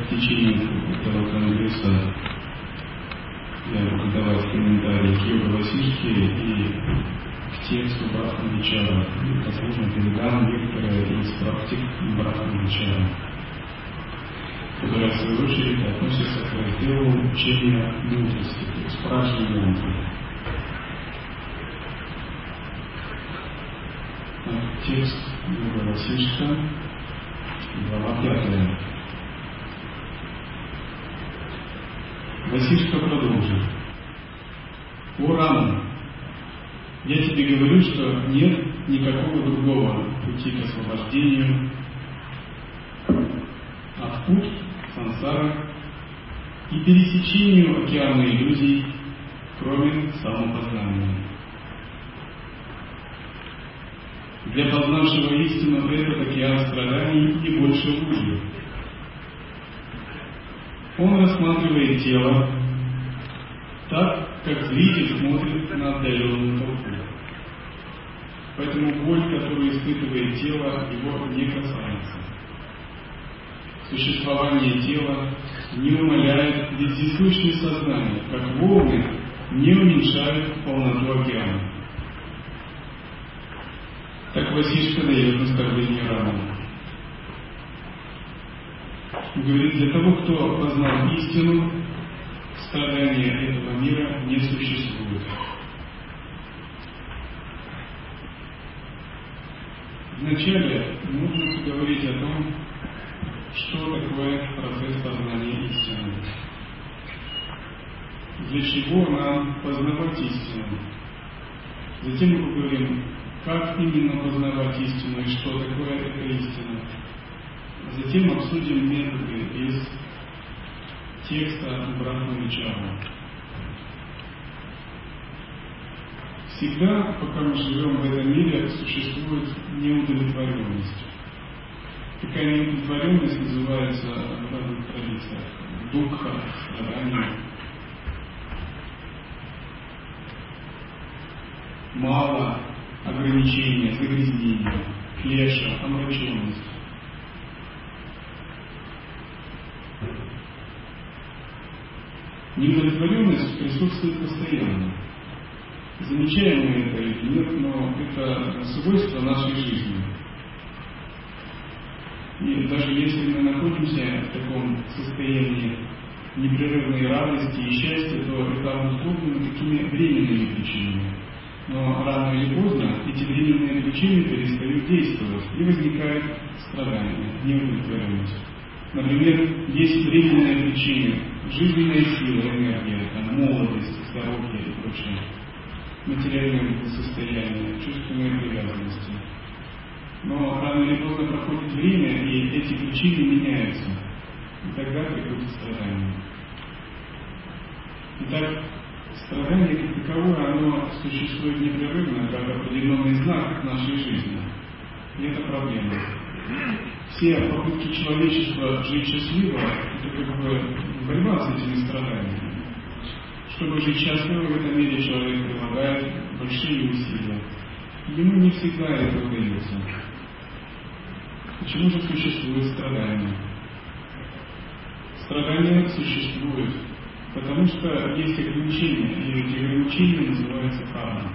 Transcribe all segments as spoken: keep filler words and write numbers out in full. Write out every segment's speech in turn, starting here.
в течение этого конгресса я буду давать комментарии к Йога Васиштхе и к тексту Брахма-вичара. Возможно, передам некоторые из практик Брахма-вичара, которые, в свою очередь, относятся к разделу учения мудрости, то есть праджни мантры. Текст Йога Васиштха, глава пятая. Васиштха продолжил. О Рама, я тебе говорю, что нет никакого другого пути к освобождению от пут сансара и пересечению океана иллюзий, кроме самопознания. Для познавшего истину этот океан страданий и больше лужи. Он рассматривает тело так, как зритель смотрит на отдаленную толпу. Поэтому боль, которую испытывает тело, его не касается. Существование тела не умаляет вездесущность сознания, как волны не уменьшают полноту океана. Так Васиштха дает наставление Раману. Говорит, для того, кто познал истину, страдания этого мира не существует. Вначале нужно поговорить о том, что такое процесс познания истины. Для чего нам познавать истину? Затем мы поговорим, как именно познавать истину и что такое эта истина. Затем обсудим методы из текста Брахма-вичара. Всегда, пока мы живем в этом мире, существует неудовлетворенность. Такая неудовлетворенность называется в разных традициях дукха, страдание. Мало, ограничения, загрязнения, клеша, омраченность. Неудовлетворенность присутствует постоянно. Замечаем мы это или нет, но это свойство нашей жизни. И даже если мы находимся в таком состоянии непрерывной радости и счастья, то это обусловлено такими временными причинами. Но рано или поздно эти временные причины перестают действовать, и возникает страдание, неудовлетворенность. Например, есть временные причины, жизненная сила, энергия, там, молодость, здоровье и прочее, материальное благосостояние, чувственные привязанности. Но рано или поздно проходит время, и эти причины меняются, и тогда приходит страдание. Итак, страдание как таковое, оно существует непрерывно, как определенный знак нашей жизни. И это проблема. Все попытки человечества жить счастливо, это как бы борьба с этими страданиями. Чтобы жить счастливо в этом мире, человек прилагает большие усилия. Ему не всегда это удается. Почему же существует страдание? Страдание существует, потому что есть ограничения, и эти ограничения называются карма.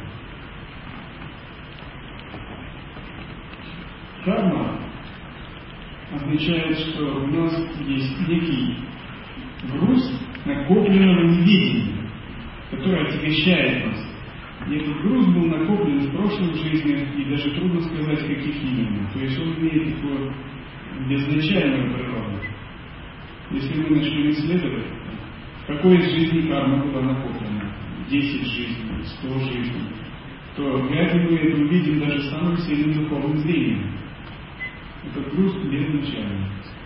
Карма означает, что у нас есть некий груз накопленного неведения, который отягощает нас. И этот груз был накоплен в прошлых жизнях, и даже трудно сказать, каких именно. То есть он имеет такую безначальную природу. Если мы начнем исследовать, в какой из жизней карма была накоплена, десять жизней, сто жизней, то вряд ли мы это увидим даже самым сильным духовным зрением. Этот груз безначальный.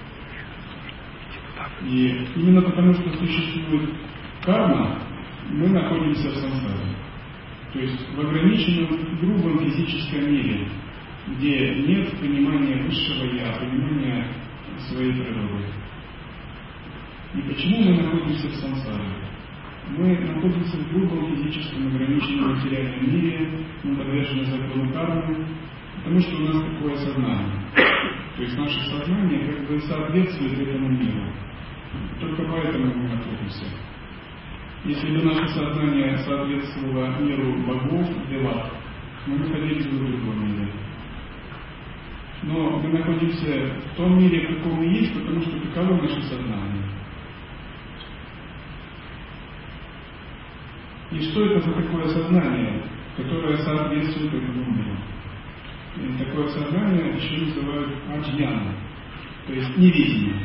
И именно потому, что существует карма, мы находимся в сансаре. То есть в ограниченном, грубом физическом мире, где нет понимания высшего я, понимания своей природы. И почему мы находимся в сансаре? Мы находимся в грубом физическом, ограниченном материальном мире, мы подвержены закону кармы, потому что у нас такое сознание. То есть наше сознание как бы соответствует этому миру. Только поэтому мы находимся. Если бы наше сознание соответствовало миру богов, деват, мы находились бы в другом мире. Но мы находимся в том мире, в каком мы есть, потому что таково наше сознание. И что это за такое сознание, которое соответствует этому миру? И такое сознание еще называют аджьяна, то есть невидение.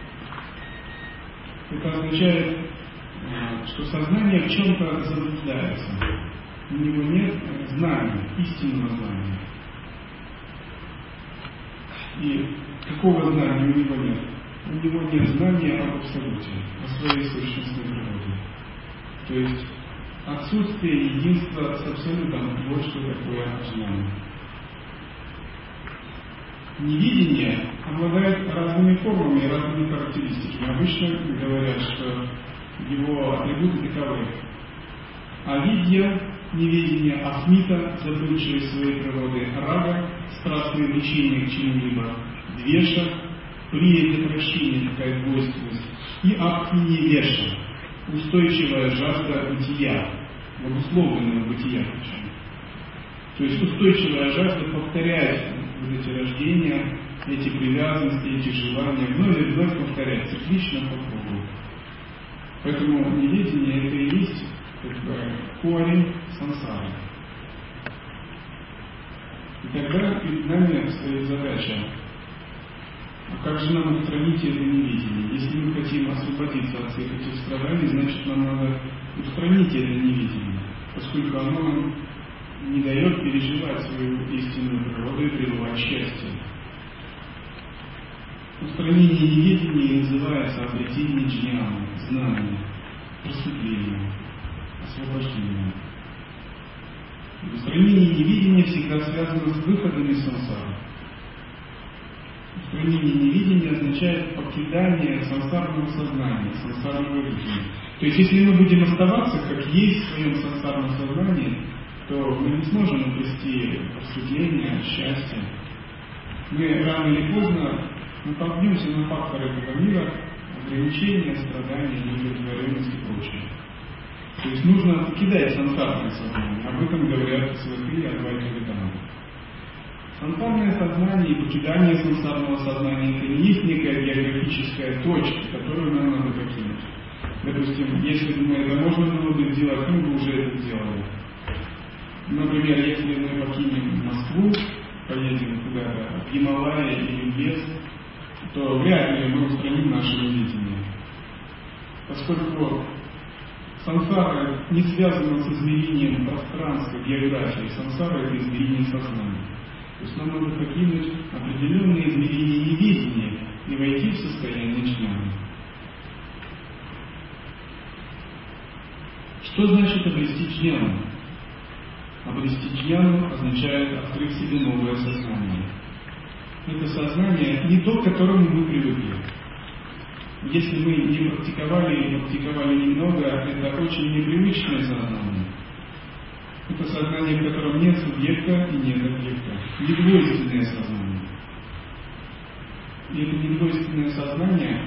Это означает, что сознание в чем-то заблуждается. У него нет знания, истинного знания. И какого знания у него нет? У него нет знания об абсолюте, о своей сущностной природе. То есть отсутствие единства с абсолютом, вот что такое аджьяна. Невидение обладает разными формами и разными характеристиками. Обычно говорят, что его атрибуты таковы: авидья, неведение, асмита, забывшие своей природы, рага, страстное влечение к чему-либо, двеша, приятие прощения, такая двойственность, и апхиневеша, устойчивая жажда бытия, обусловленного бытия причем. То есть устойчивая жажда повторять вот эти рождения, эти привязанности, эти желания, вновь и вновь повторять, циклично по кругу. Поэтому неведение это и есть как бы корень сансары. И тогда перед нами стоит задача: а как же нам устранить это неведение? Если мы хотим освободиться от всех этих страданий, значит нам надо устранить это неведение, поскольку оно нам не дает переживать свою истинную природу и пребывать счастье. Устранение неведения называется обретение джняна, знания, просветления, освобождения. Устранение неведения всегда связано с выходом из сансары. Устранение неведения означает покидание сансарного сознания, сансарного видения. То есть, если мы будем оставаться как есть в своем сансарном сознании, то мы не сможем обрести просветление, счастье. Мы рано или поздно натолкнемся на факторы этого мира, ограничения, страдания, неудовлетворенность и прочее. То есть нужно покидать сансарное сознание. Об этом говорят святые Адвайта Веданты. Сансарное сознание и покидание сансарного сознания — это не есть некая географическая точка, которую нам надо покинуть. Допустим, если бы мы это можно было бы сделать, мы бы уже это сделали. Например, если мы покинем Москву, поедем куда-то в Гималайи или в лес, то вряд ли мы устраним наше неведение. Поскольку сансара не связана с измерением пространства, географии, сансара — это измерение сознания. То есть нам надо покинуть определенные измерения неведения и войти в состояние джняна. Что значит обрести джняну? Обрести джняну означает открыть себе новое сознание. Это сознание не то, к которому мы привыкли. Если мы не практиковали или практиковали немного, это очень непривычное сознание. Это сознание, в котором нет субъекта и нет объекта. Недвойственное сознание. И это недвойственное сознание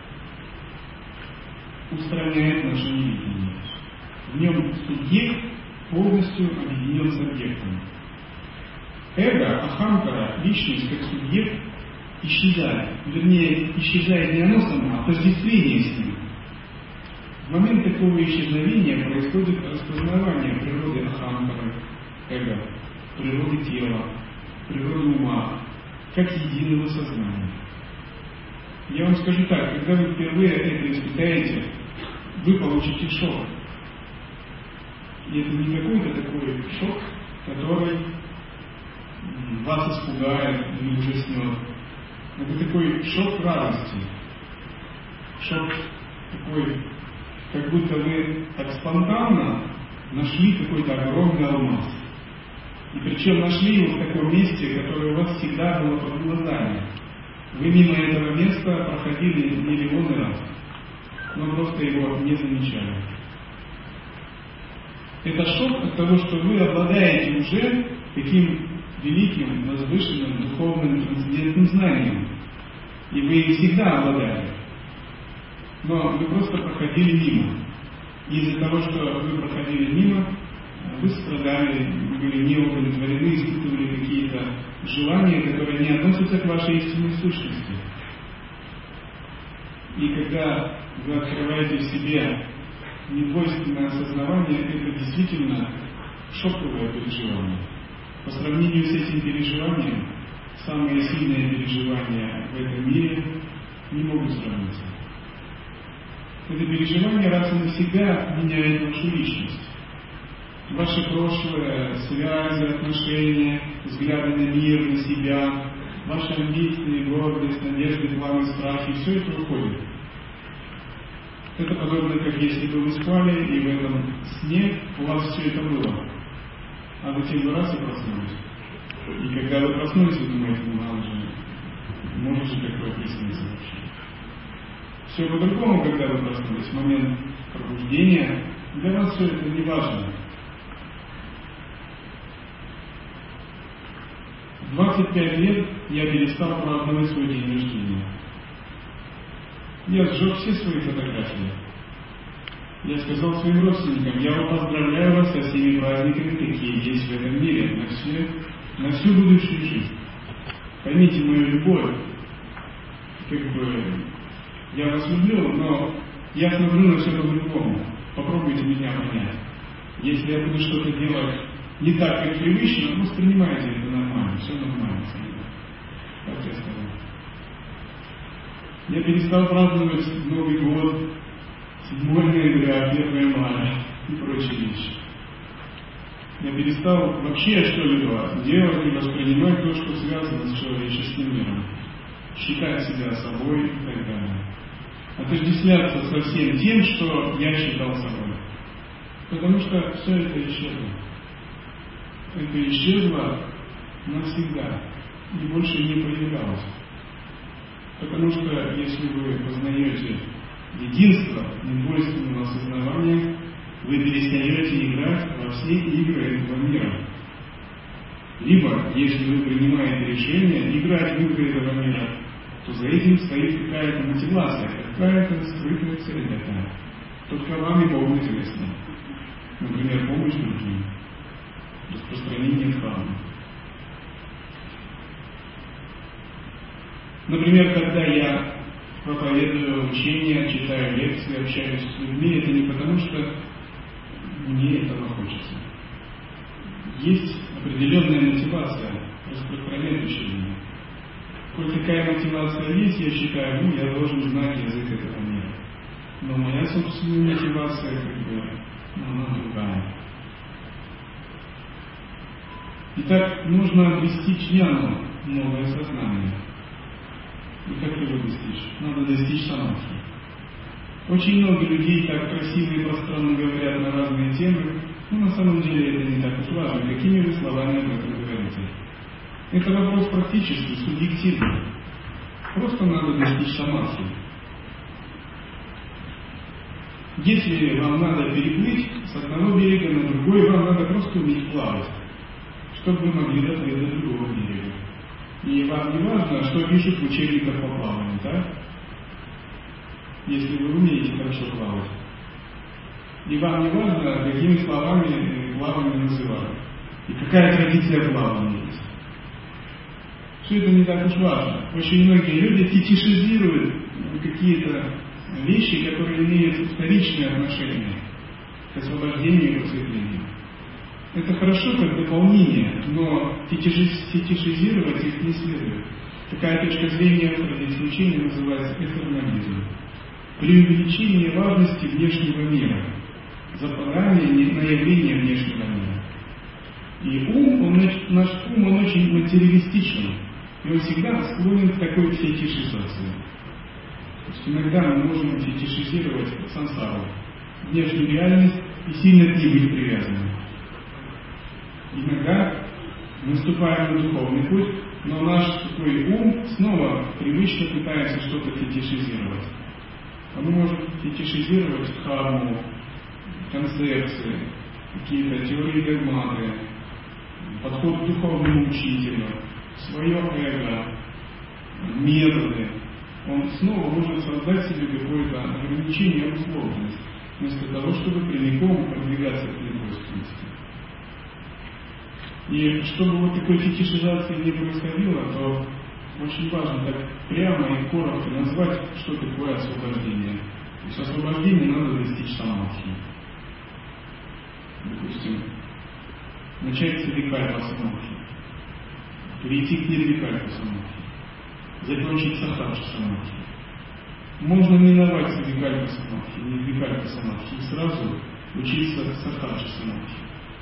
устраняет наше невидение. В нем субъект полностью объединен с объектом. Эго, ахамкара, личность как субъект исчезает. Вернее, исчезает не оно само, а отождествление с ним. В момент такого исчезновения происходит распознавание природы ахамкары, эго, природы тела, природы ума, как единого сознания. Я вам скажу так: когда вы впервые это испытаете, вы получите шок. И это не какой-то такой шок, который вас испугает или ужаснет. Это такой шок радости. Шок такой, как будто вы так спонтанно нашли какой-то огромный алмаз. И причем нашли его в таком месте, которое у вас всегда было под глазами. Вы мимо этого места проходили миллионы раз, но просто его не замечали. Это шок от того, что вы обладаете уже таким великим, возвышенным, духовным, трансцендентным знанием. И вы им всегда обладали. но вы просто проходили мимо. И из-за того, что вы проходили мимо, вы страдали, были неудовлетворены, испытывали какие-то желания, которые не относятся к вашей истинной сущности. И когда вы открываете в себе недвойственное осознавание, это действительно шоковое переживание. По сравнению с этим переживанием, самые сильные переживания в этом мире не могут сравниться. Это переживание раз и навсегда меняет вашу личность. Ваше прошлое, связи, отношения, взгляды на мир, на себя, ваши амбиции, гордость, надежды, планы, страхи, все это уходит. Это подобно, как если бы вы спали, и в этом сне у вас все это было. А затем вы раз и проснулись. И когда вы проснулись, вы думаете, ну надо же, может же такое присниться вообще. Все по-другому, когда вы проснулись, в момент пробуждения, для вас все это не важно. В двадцать пять лет я перестал праздновать свой день рождения. Я сжег все свои фотографии. Я сказал своим родственникам, я вас поздравляю вас со всеми праздниками, какие есть в этом мире, на, все, на всю будущую жизнь. Поймите мою любовь, как бы, я вас люблю, но я смотрю на все по-другому. Попробуйте меня понять. Если я буду что-то делать не так, как привычно, воспринимайте это нормально, все нормально. Как я сказал. Я перестал праздновать Новый год, седьмого ноября, первого мая и прочие вещи. Я перестал вообще что-либо делать и воспринимать то, что связано с человеческим миром. Считать себя собой и так далее. Отождествляться со всем тем, что я считал собой. Потому что все это исчезло. Это исчезло навсегда и больше не появлялось. Потому что если вы познаете единство недвойственного осознавания, вы перестаете играть во все игры этого мира. Либо, если вы принимаете решение играть в игры этого мира, то за этим стоит какая-то мотивация, какая-то скрытая цель такая. Только вам и Богу известно. Например, помощь другим, распространение храма. Например, когда я проповедую учения, читаю лекции, общаюсь с людьми, это не потому, что мне этого хочется. Есть определенная мотивация распространять учение. Коль такая мотивация есть, я считаю, ну, я должен знать язык этого мира. Но моя собственная мотивация, как бы, ну, она другая. Итак, нужно обрести чьяну новое сознание. И как его достичь? Надо достичь самадхи. Очень много людей так красиво и пространно говорят на разные темы, но на самом деле это не так уж важно, какими вы словами об этом говорите. Это вопрос практически субъективный. Просто надо достичь самадхи. Если вам надо переплыть с одного берега на другой, вам надо просто уметь плавать, чтобы вы могли доплыть до другого берега. И вам не важно, что пишут в учебниках по плаванию, да? Если вы умеете хорошо плавать. И вам не важно, какими словами плавание называют. И какая традиция плавания есть. Все это не так уж важно. Очень многие люди фетишизируют какие-то вещи, которые имеют вторичное отношение к освобождению и просветлению. Это хорошо как дополнение, но фетишизировать их не следует. Такая точка зрения в традиции учения называется эфемеризм. Преувеличение важности внешнего мира, западание на явление внешнего мира. И ум, он, наш ум, он очень материалистичен, и он всегда склонен к такой фетишизации. То есть иногда мы можем фетишизировать сансару, внешнюю реальность, и сильно к ней быть привязанным. Иногда мы вступаем на духовный путь, но наш такой ум снова привычно пытается что-то фетишизировать. Он может фетишизировать дхарму, концепции, какие-то теории догматы, подход к духовному учителю, свое эго, методы. он снова может создать себе какое-то ограничение, условность, вместо того, чтобы прямиком продвигаться к любой принципе. И чтобы вот такой фетишизации не происходило, то очень важно так прямо и коротко назвать, что такое освобождение. То есть освобождение надо достичь самадхи. Допустим, начать с викальпа самадхи, перейти к нирвикальпа самадхи, закончить сахаджа самадхи. Можно миновать савикальпа самадхи, нирвикальпа самадхи и сразу учиться сахаджа самадхи.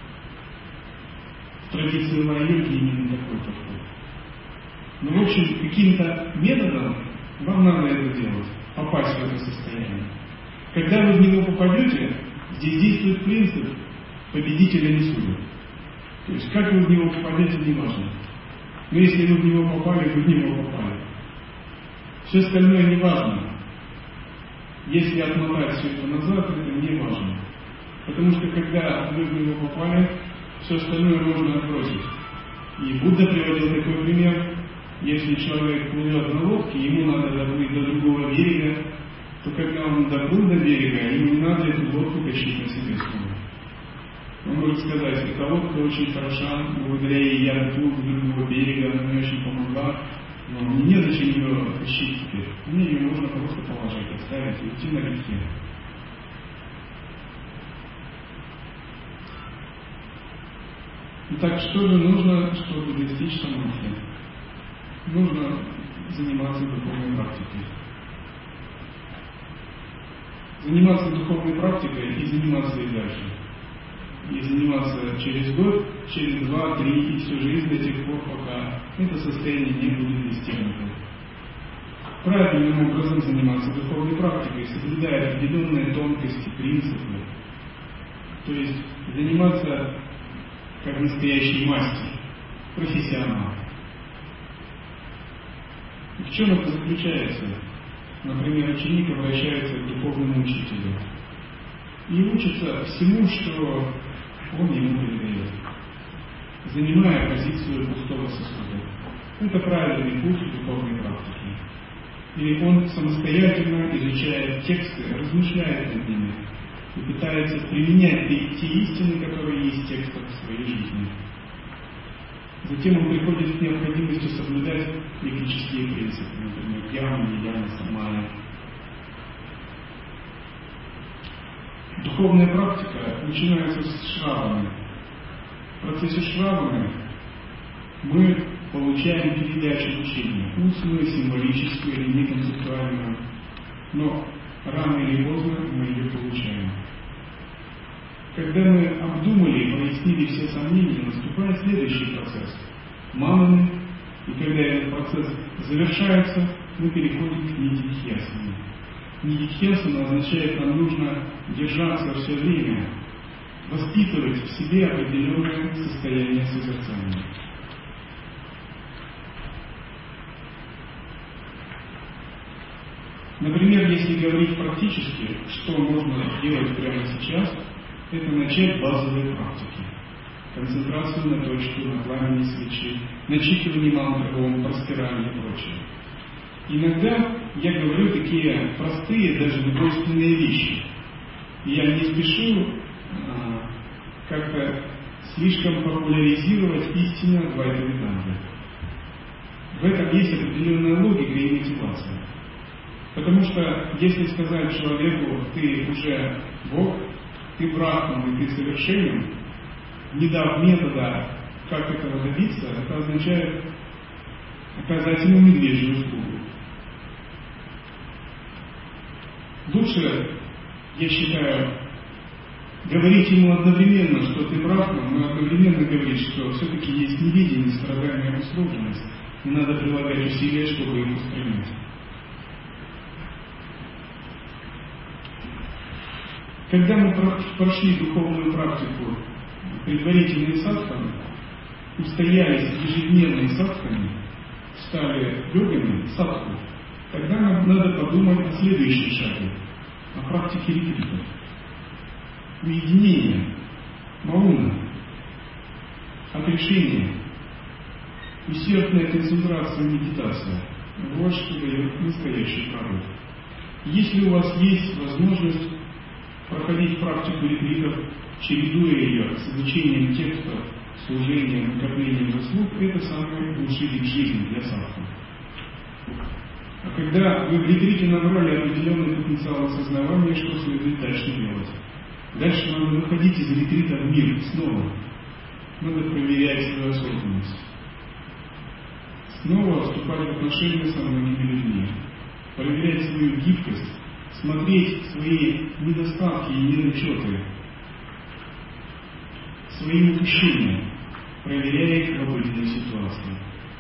В традиции лай-йоги именно такой подход. Но, в общем, каким-то методом вам надо это делать, попасть в это состояние. Когда вы в него попадете, здесь действует принцип победителя не судят. То есть, как вы в него попадете, не важно. Но если вы в него попали, вы в него попали. Все остальное не важно. Если отмотать все это назад, это не важно. Потому что, когда вы в него попали, все остальное можно отбросить. И Будда приводил такой пример. Если человек плывет на лодке, ему надо доплыть до другого берега, то когда он доплыл до берега, ему не надо эту лодку тащить на себе снова. Он может сказать, эта лодка очень хороша, благодаря ей я доплыл до другого берега, она мне очень помогла, но мне незачем ее тащить теперь. Мне ее можно просто положить, оставить и уйти на реке. Итак, что же нужно, чтобы достичь самадхи? Нужно заниматься духовной практикой. Заниматься духовной практикой и заниматься и дальше. И заниматься через год, через два, три и всю жизнь до тех пор, пока это состояние не будет достигнуто. Правильным образом заниматься духовной практикой, соблюдая определенные тонкости, принципы. То есть заниматься как настоящий мастер, профессионал. В чем это заключается? Например, ученик обращается к духовному учителю и учится всему, что он ему передает, занимая позицию пустого сосуда. Это правильный путь в духовной практике. И он самостоятельно изучает тексты, размышляет над ними и пытается применять те истины, которые есть в текстах в своей жизни. Затем он приходит к необходимости соблюдать йогические принципы, например, яма, нияма, самая. Духовная практика начинается с шраваны. В процессе шраваны мы получаем передачу учения, устную, символическую или неконцептуальную, но рано или поздно мы ее получаем. Когда мы обдумали и прояснили все сомнения, наступает следующий процесс – мананы, и когда этот процесс завершается, мы переходим к ниддхьясане. Ниддхьясана означает, нам нужно держаться все время, воспитывать в себе определенное состояние созерцания. Например, если говорить практически, что можно делать прямо сейчас, это начать базовые практики. Концентрацию на точке, на пламени свечи, начитывание мантры, ом, простирание и прочее. Иногда я говорю такие простые, даже двойственные вещи. И я не спешу а, как-то слишком популяризировать истину Адвайта-веданты. В этом есть определенная логика и мотивация. Потому что если сказать человеку, ты уже Бог, ты брахман и ты совершенен, не дав метода, как этого добиться, это означает оказать ему медвежью услугу. Лучше, я считаю, говорить ему одновременно, что ты брахман, но одновременно говорить, что все-таки есть невидение, страдание, обусловленность, и надо прилагать усилия, чтобы их устранить. Когда мы прошли духовную практику предварительной садханы, устоялись в ежедневной садхане, стали йогами, садху, тогда нам надо подумать о следующем шаге, о практике ретритов. Уединение, мауна, отрешение, усердная концентрация, медитация. Вот что дает настоящий пророк. Если у вас есть возможность проходить практику ретритов, чередуя ее с изучением текстов, служением, накоплением заслуг, это самый лучший вид жизни для садху. А когда вы в ретрите набрали определенный потенциал осознавания, что следует дальше делать? Дальше надо выходить из ретрита в мир снова. Надо проверять свою осознанность. Снова вступать в отношения с многими людьми. Проверять свою гибкость, смотреть свои недостатки и недочеты, свои упущения, проверяя их в обыденной ситуации.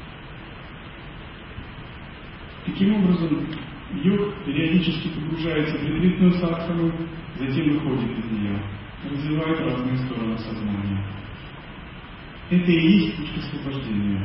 Таким образом, йог периодически погружается в ретритную садхану, затем выходит из нее, развивает разные стороны сознания. Это и есть путь к освобождению.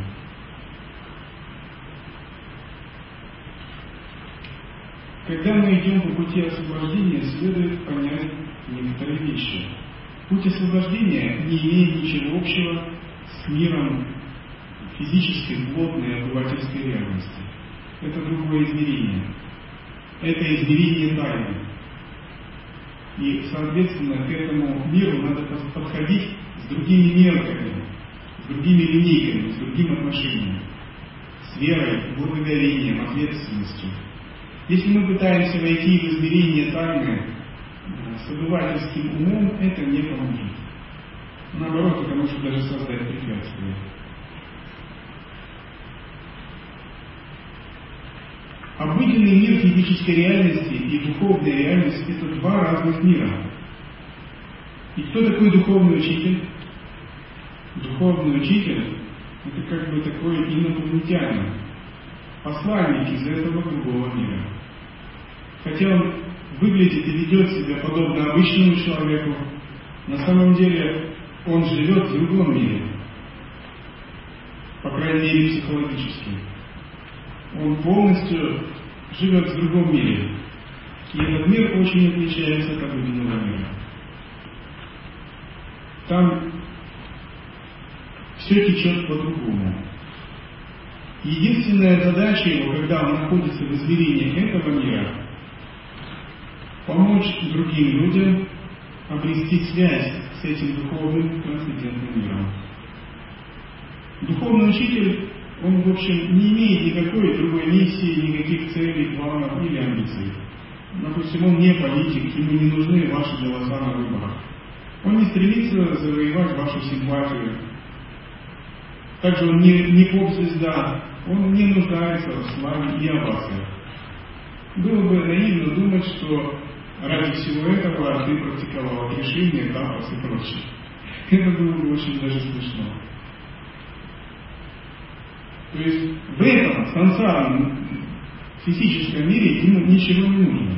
Когда мы идем по пути освобождения, следует понять некоторые вещи. Путь освобождения не имеет ничего общего с миром физической, плотной, обывательской реальности. Это другое измерение. Это измерение тайны. И, соответственно, к этому миру надо подходить с другими мерками, с другими линейками, с другим отношением, с верой, благодарением, ответственностью. Если мы пытаемся войти в измерение тайны с обывательским умом, это не поможет. Наоборот, это может даже создать препятствия. Обыденный мир физической реальности и духовная реальность – это два разных мира. И кто такой духовный учитель? Духовный учитель – это как бы такой инопланетянин, посланник из этого другого мира. Хотя он выглядит и ведет себя подобно обычному человеку, на самом деле он живет в другом мире, по крайней мере психологически. Он полностью живет в другом мире. И этот мир очень отличается от обыденного мира. Там все течет по-другому. Единственная задача его, когда он находится в измерении этого мира, помочь другим людям обрести связь с этим духовным трансцендентным миром. Духовный учитель, он, в общем, не имеет никакой другой миссии, никаких целей, планов или амбиций. Допустим, он не политик, ему не нужны ваши голоса на выборах. Он не стремится завоевать вашу симпатию. Также он не, не поп-звезда, он не нуждается в славе и овациях. Было бы наивно думать, что ради всего этого ты практиковал решение, тапос и прочее. Это было бы очень даже смешно. То есть в этом сансарном физическом мире ему ничего не нужно.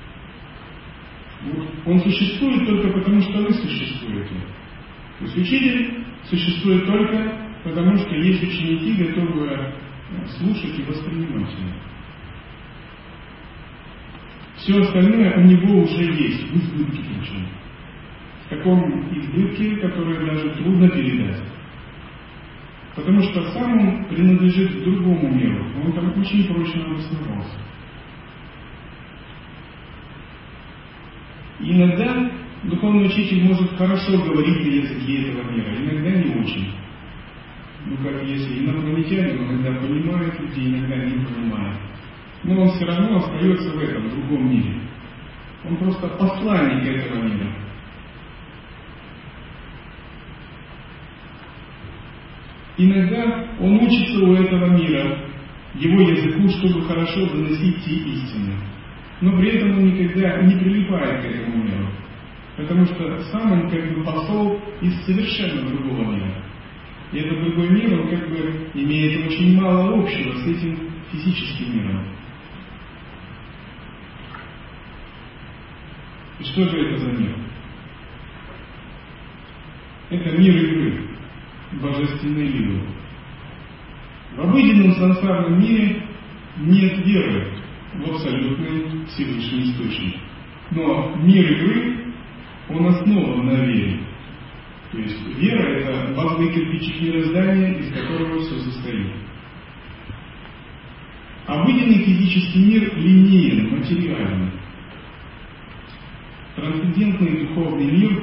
Вот он существует только потому, что вы существуете. То есть учитель существует только потому, что есть ученики, готовые слушать и воспринимать его. Все остальное у него уже есть, в избытке причем. В таком избытке, который даже трудно передать. Потому что сам он принадлежит к другому миру, он там очень прочно обосновался. Иногда духовный учитель может хорошо говорить на языке этого мира, иногда не очень. Ну, как если инопланетянин, он иногда понимает людей, иногда не понимает. Но он все равно остается в этом другом мире. Он просто посланник этого мира. Иногда он учится у этого мира, его языку, чтобы хорошо доносить те истины. Но при этом он никогда не прилипает к этому миру. Потому что сам он как бы посол из совершенно другого мира. И этот другой мир, он как бы имеет очень мало общего с этим физическим миром. И что же это за мир? Это мир игры, божественной лилы. В обыденном сансарном мире нет веры в абсолютный Всевышний Источник. Но мир игры, он основан на вере. То есть вера – это базовый кирпичик мироздания, из которого все состоит. Обыденный физический мир линеен, материален. Трансцендентный духовный мир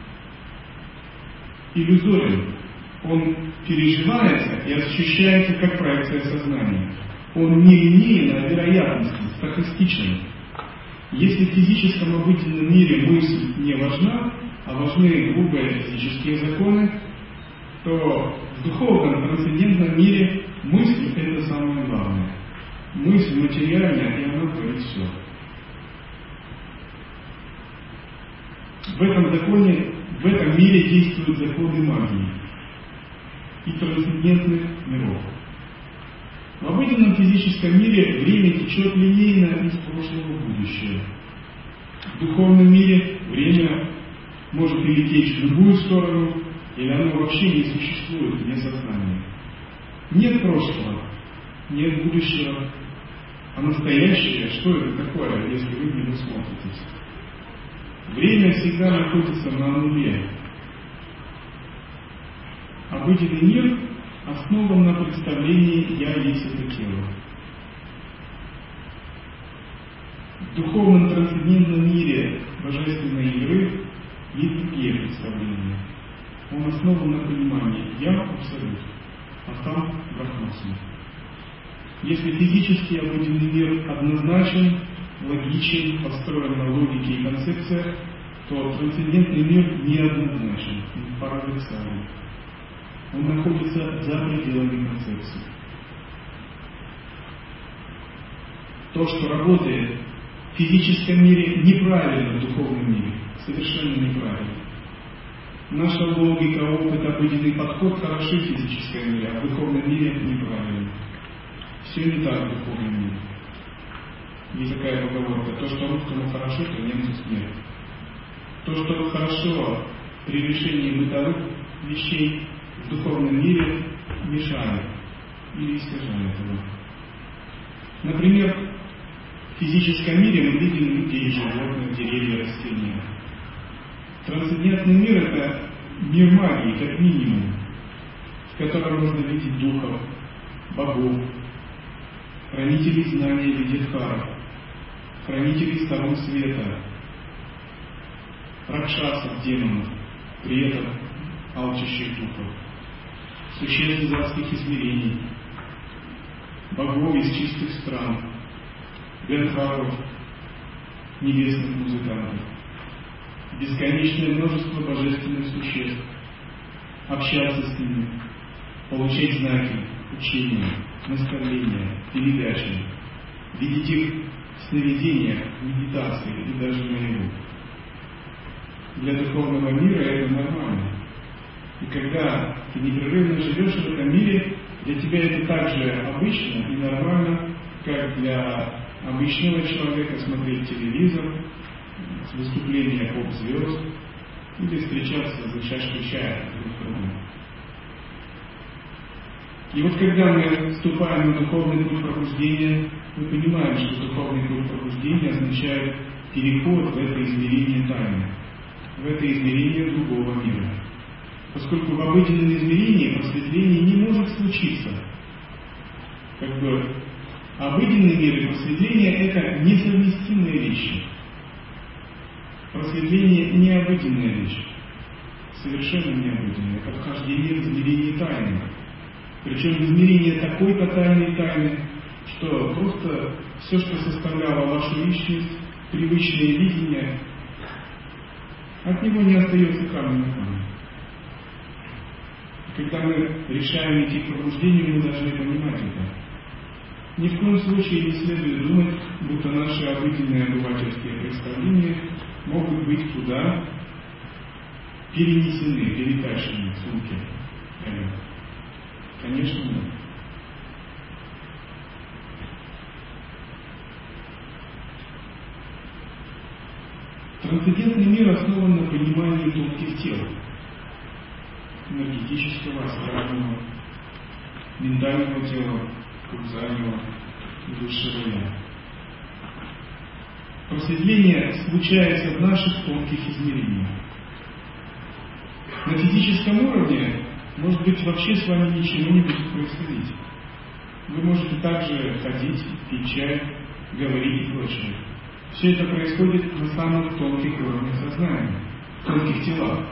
иллюзорен. Он переживается и ощущается как проекция сознания. Он не линеен, а вероятностен, стохастичен. Если в физическом обыденном мире мысль не важна, а важны грубые физические законы, то в духовном трансцендентном мире мысль – это самое главное. Мысль материальная, и она творит все. В этом законе, в этом мире действуют законы магии и трансцендентных миров. В обыденном физическом мире время течет линейно из прошлого в будущее. В духовном мире время может перетечь в любую сторону, или оно вообще не существует вне сознания. Нет прошлого, нет будущего, а настоящее, что это такое, если вы не смотритесь? Время всегда находится на нуле. Обыденный мир основан на представлении «я есть это тело». В духовном трансцендентном мире божественной игры есть другие представления. Он основан на понимании «я абсолют», а там брахмасма. Если физический обыденный мир однозначен, логичен, построен на логике и концепциях, то трансцендентный мир неоднозначен, он парадоксален. Он находится за пределами концепции. То, что работает в физическом мире, неправильно в духовном мире, совершенно неправильно. Наша логика, опыт, обыденный подход хороши в физическом мире, а в духовном мире неправильно. Все не так в духовном мире. Есть такая поговорка: то, что русскому хорошо, то немцу смерть. То, что хорошо при решении бытовых вещей, в духовном мире мешает или искажает его. Например, в физическом мире мы видим людей, животных, деревья, растения. Трансцендентный мир – это мир магии, как минимум, в котором можно видеть духов, богов, хранителей знаний видихаров, хранителей сторон света, ракшасов, демонов, при этом алчущих духов, существ из адских измерений, богов из чистых стран, гандхаров, небесных музыкантов, бесконечное множество божественных существ, общаться с ними, получать знаки, учения, наставления, передачи, видеть их в сновидениях, медитации и даже наяву. Для духовного мира это нормально. И когда ты непрерывно живешь в этом мире, для тебя это так же обычно и нормально, как для обычного человека смотреть телевизор, выступления поп-звезд или встречаться за чашкой чая друг с другом. И вот когда мы вступаем на духовный путь пробуждения, мы понимаем, что духовный путь пробуждения означает переход в это измерение тайны, в это измерение другого мира. Поскольку в обыденном измерении просветление не может случиться. Как бы обыденный мир и просветление – это несовместимые вещи. Просветление – необыденная вещь, совершенно необыденная, это вхождение в измерение тайны. Причем измерение такой тотальной тайны, что просто все, что составляло вашу личность, привычное видение, от него не остается камня на камне. Когда мы решаем идти к пробуждению, мы должны понимать это. Ни в коем случае не следует думать, будто наши обыденные обывательские представления могут быть туда перенесены, перетащены в сумке. Конечно, нет. Трансцендентный мир основан на понимании тонких тел, энергетического, астрального, ментального тела, курзального и высшего я. Просветление случается в наших тонких измерениях. На физическом уровне, может быть, вообще с вами ничего не будет происходить. вы можете также ходить, пить чай, говорить и прочее. Все это происходит на самых тонких уровнях сознания, в тонких телах.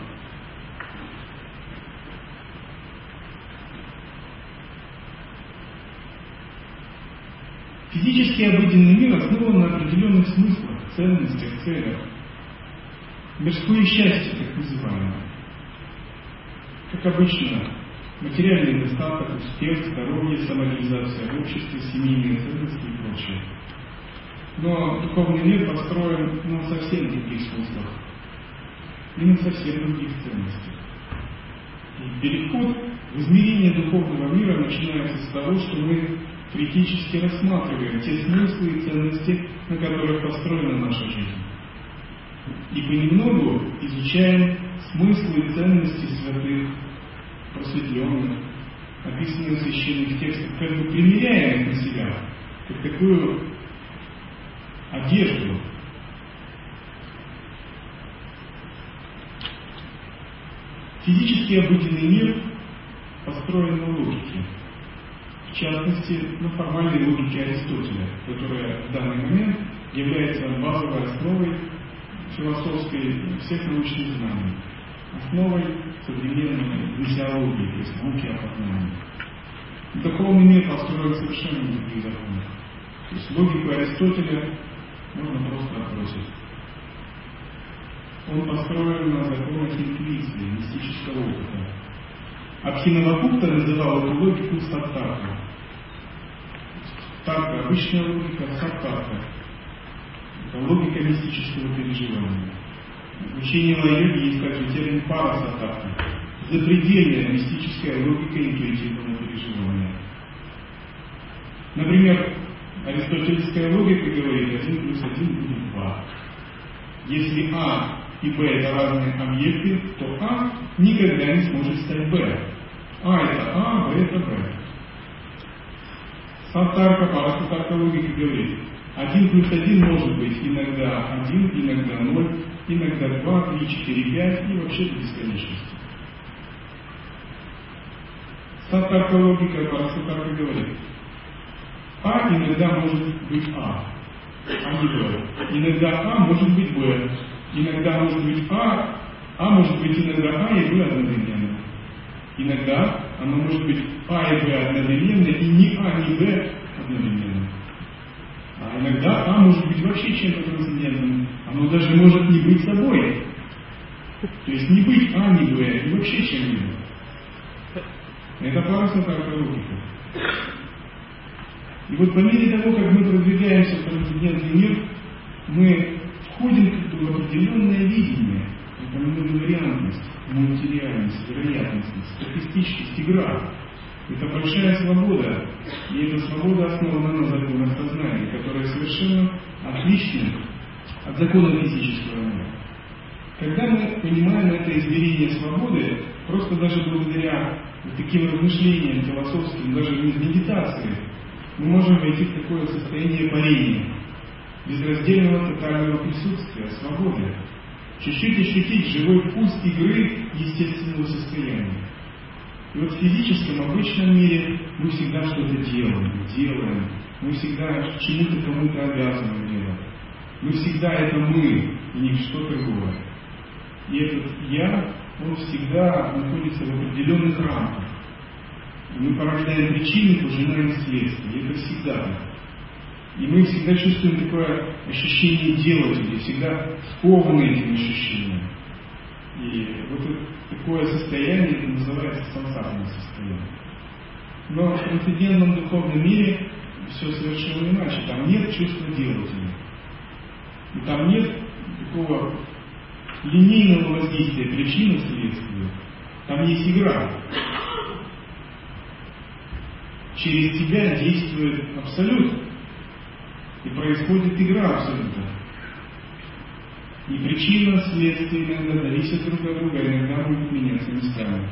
Физический обыденный мир основан на определенных смыслах, ценностях, целях. Мирское счастье, так называемое. Как обычно, материальный достаток, успех, здоровье, самореализация в обществе, семейные ценности и прочее. Но духовный мир построен на совсем других смыслах и на совсем других ценностях. И переход в измерение духовного мира начинается с того, что мы критически рассматриваем те смыслы и ценности, на которых построена наша жизнь. И понемногу изучаем смыслы и ценности святых, просветленных, описанных в священных текстах, как бы примеряем их на себя, как такую одежду. Физический обыденный мир построен на логике. В частности, на формальной логике Аристотеля, которая в данный момент является базовой основой философской всех научных знаний, основой современной гносеологии, то есть науки о познании. Духовный мир построен совершенно на других законах. То есть логику Аристотеля можно просто отбросить. Он построен на законах интуиции, мистического опыта. Абхинавагупта называл эту логику саттарка. Тарка, обычная логика, саттарка. Это логика мистического переживания. В учении лай-йоги есть также термин парасаттарка. Запредельная мистическая логика интуитивного переживания. Например, аристотельская логика говорит, один плюс один будет два. Если А и Б это разные объекты, то А никогда не сможет стать Б. А это А, Б это Б. Саттарка, парасаттарка логика говорит, один плюс один может быть иногда один, иногда ноль, иногда два, три, четыре, пять и вообще до бесконечности. Саттарка логика, парасаттарка говорит, А иногда может быть А, а не Б. Иногда А может быть Б. Иногда может быть А, А может быть иногда А и Б одновременно. Иногда оно может быть А и Б одновременно, и ни А, ни Б одновременно. А иногда А может быть вообще чем-то трансцендентным. Оно даже может не быть собой. То есть не быть А, ни Б, и вообще чем-либо. Это парасаттарка логика. И вот по мере того, как мы продвигаемся в трансцендентный мир, мы входим как бы в определенное видение, это многовариантность, мультиреальность, вероятность, статистичность, игра. Это большая свобода, и эта свобода основана на законах сознания, которые совершенно отличны от закона физического мира. Когда мы понимаем это измерение свободы, просто даже благодаря таким размышлениям философским, даже без медитации, мы можем войти в такое состояние парения, безраздельного тотального присутствия, свободы, чуть-чуть ощутить живой вкус игры естественного состояния. И вот в физическом, обычном мире мы всегда что-то делаем, делаем, мы всегда чему-то кому-то обязаны делать. Мы всегда это мы, и не что другое. И этот «я», он всегда находится в определенных рамках. И мы порождаем причины, пожинаем следствие. И это всегда так. И мы всегда чувствуем такое ощущение делателя, всегда скованы этим ощущением. И вот это, такое состояние, это называется сансарное состояние. Но в трансцендентном духовном мире все совершенно иначе. Там нет чувства делателя. И там нет такого линейного воздействия причины следствия. Там есть игра. Через тебя действует абсолют. И происходит игра абсолютно. И причина, следствие иногда зависят друг от друга, иногда будут меняться местами.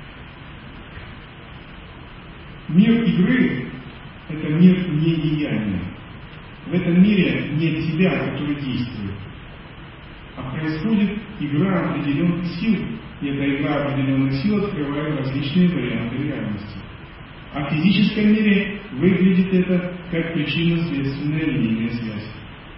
Мир игры – это мир недеяния. В этом мире нет тебя, который действует. А происходит игра определенных сил. И эта игра определенных сил открывает различные варианты реальности. А в физическом мире выглядит это как причинно-следственная линейная связь.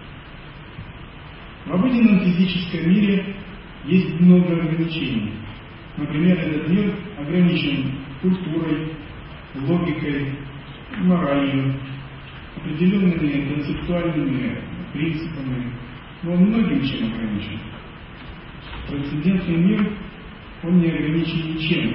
В обыденном физическом мире есть много ограничений. Например, этот мир ограничен культурой, логикой, моралью, определенными концептуальными принципами, но он многим чем ограничен. Трансцендентный мир, он не ограничен ничем,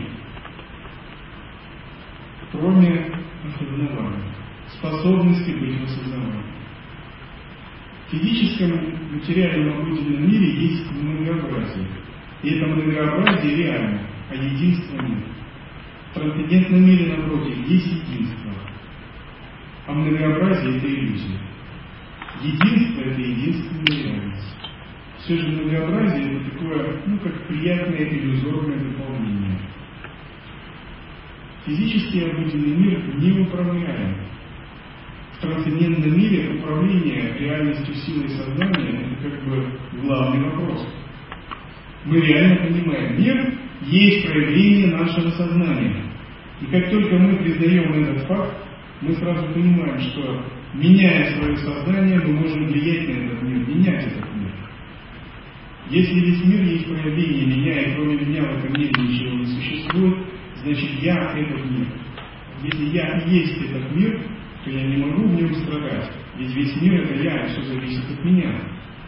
кроме осознавания, способности быть в осознавании. В физическом, материальном, обыденном мире есть многообразие. И это многообразие реально, а единство нет. В трансцендентном мире, напротив, есть единство, а многообразие – это иллюзия. Единство – это единственная реальность. Все же многообразие – это такое, ну, как приятное иллюзорное дополнение. Физический обыденный мир неуправляем. В трансцендентном мире управление реальностью силой сознания – это как бы главный вопрос. Мы реально понимаем, мир есть проявление нашего сознания. И как только мы признаем этот факт, мы сразу понимаем, что, меняя свое сознание, мы можем влиять на этот мир, менять этот мир. Если весь мир есть проявление меня, и кроме меня в этом мире ничего не существует, значит я этот мир. Если я и есть этот мир, то я не могу в нем страдать. Ведь весь мир это я, и все зависит от меня.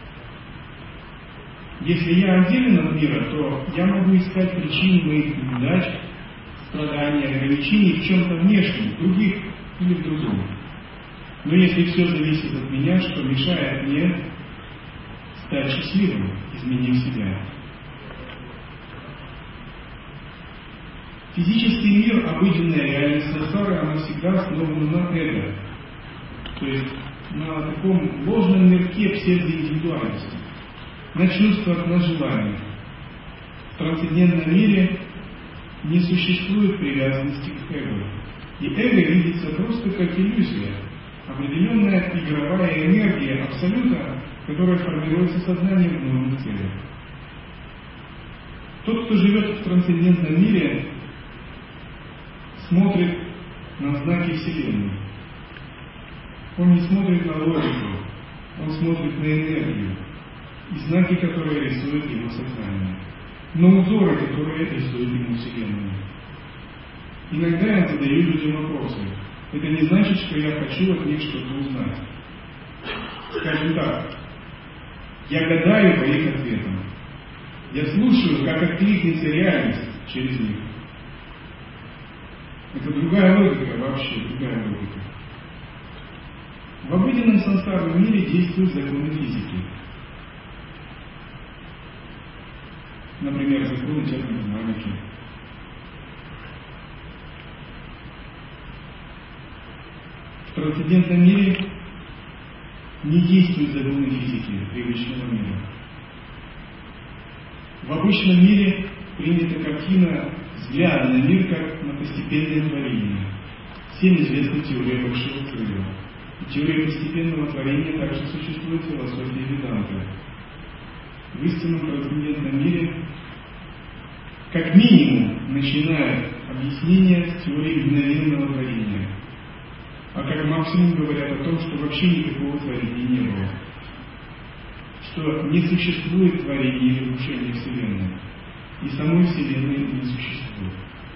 Если я отделен от мира, то я могу искать причины моих неудач, страданий, ограничений в чем-то внешнем, в других или в другом. Но если все зависит от меня, что мешает мне стать счастливым, изменив себя? Физический мир, обыденная реальность сансары, она всегда основана на эго. То есть на таком ложном мирке псевдоиндивидуальности, на чувствах, на желаниях. В трансцендентном мире не существует привязанности к эго. И эго видится просто как иллюзия, определенная игровая энергия абсолюта, которая формируется сознанием в новых целях. Тот, кто живет в трансцендентном мире, смотрит на знаки Вселенной. Он не смотрит на логику, он смотрит на энергию и знаки, которые рисует его сознание, на узоры, которые рисует ему Вселенная. Иногда я задаю людям вопросы. Это не значит, что я хочу от них что-то узнать. Скажем так, я гадаю по их ответам. Я слушаю, как откликнется реальность через них. Это другая логика, вообще другая логика. В обыденном сансарном мире действуют законы физики. Например, законы термодинамики. В трансцендентном мире не действуют законы физики привычного мира. В обычном мире принята картина взгляда на мир как на постепенное творение. Всем известна теория большого взрыва. И теория постепенного творения также существует в философии Веданты. В истинном трансцендентном мире как минимум начинают объяснение с теории мгновенного творения, а как максимум говорят о том, что вообще никакого творения не было, что не существует творения и разрушения Вселенной, и самой Вселенной не существует.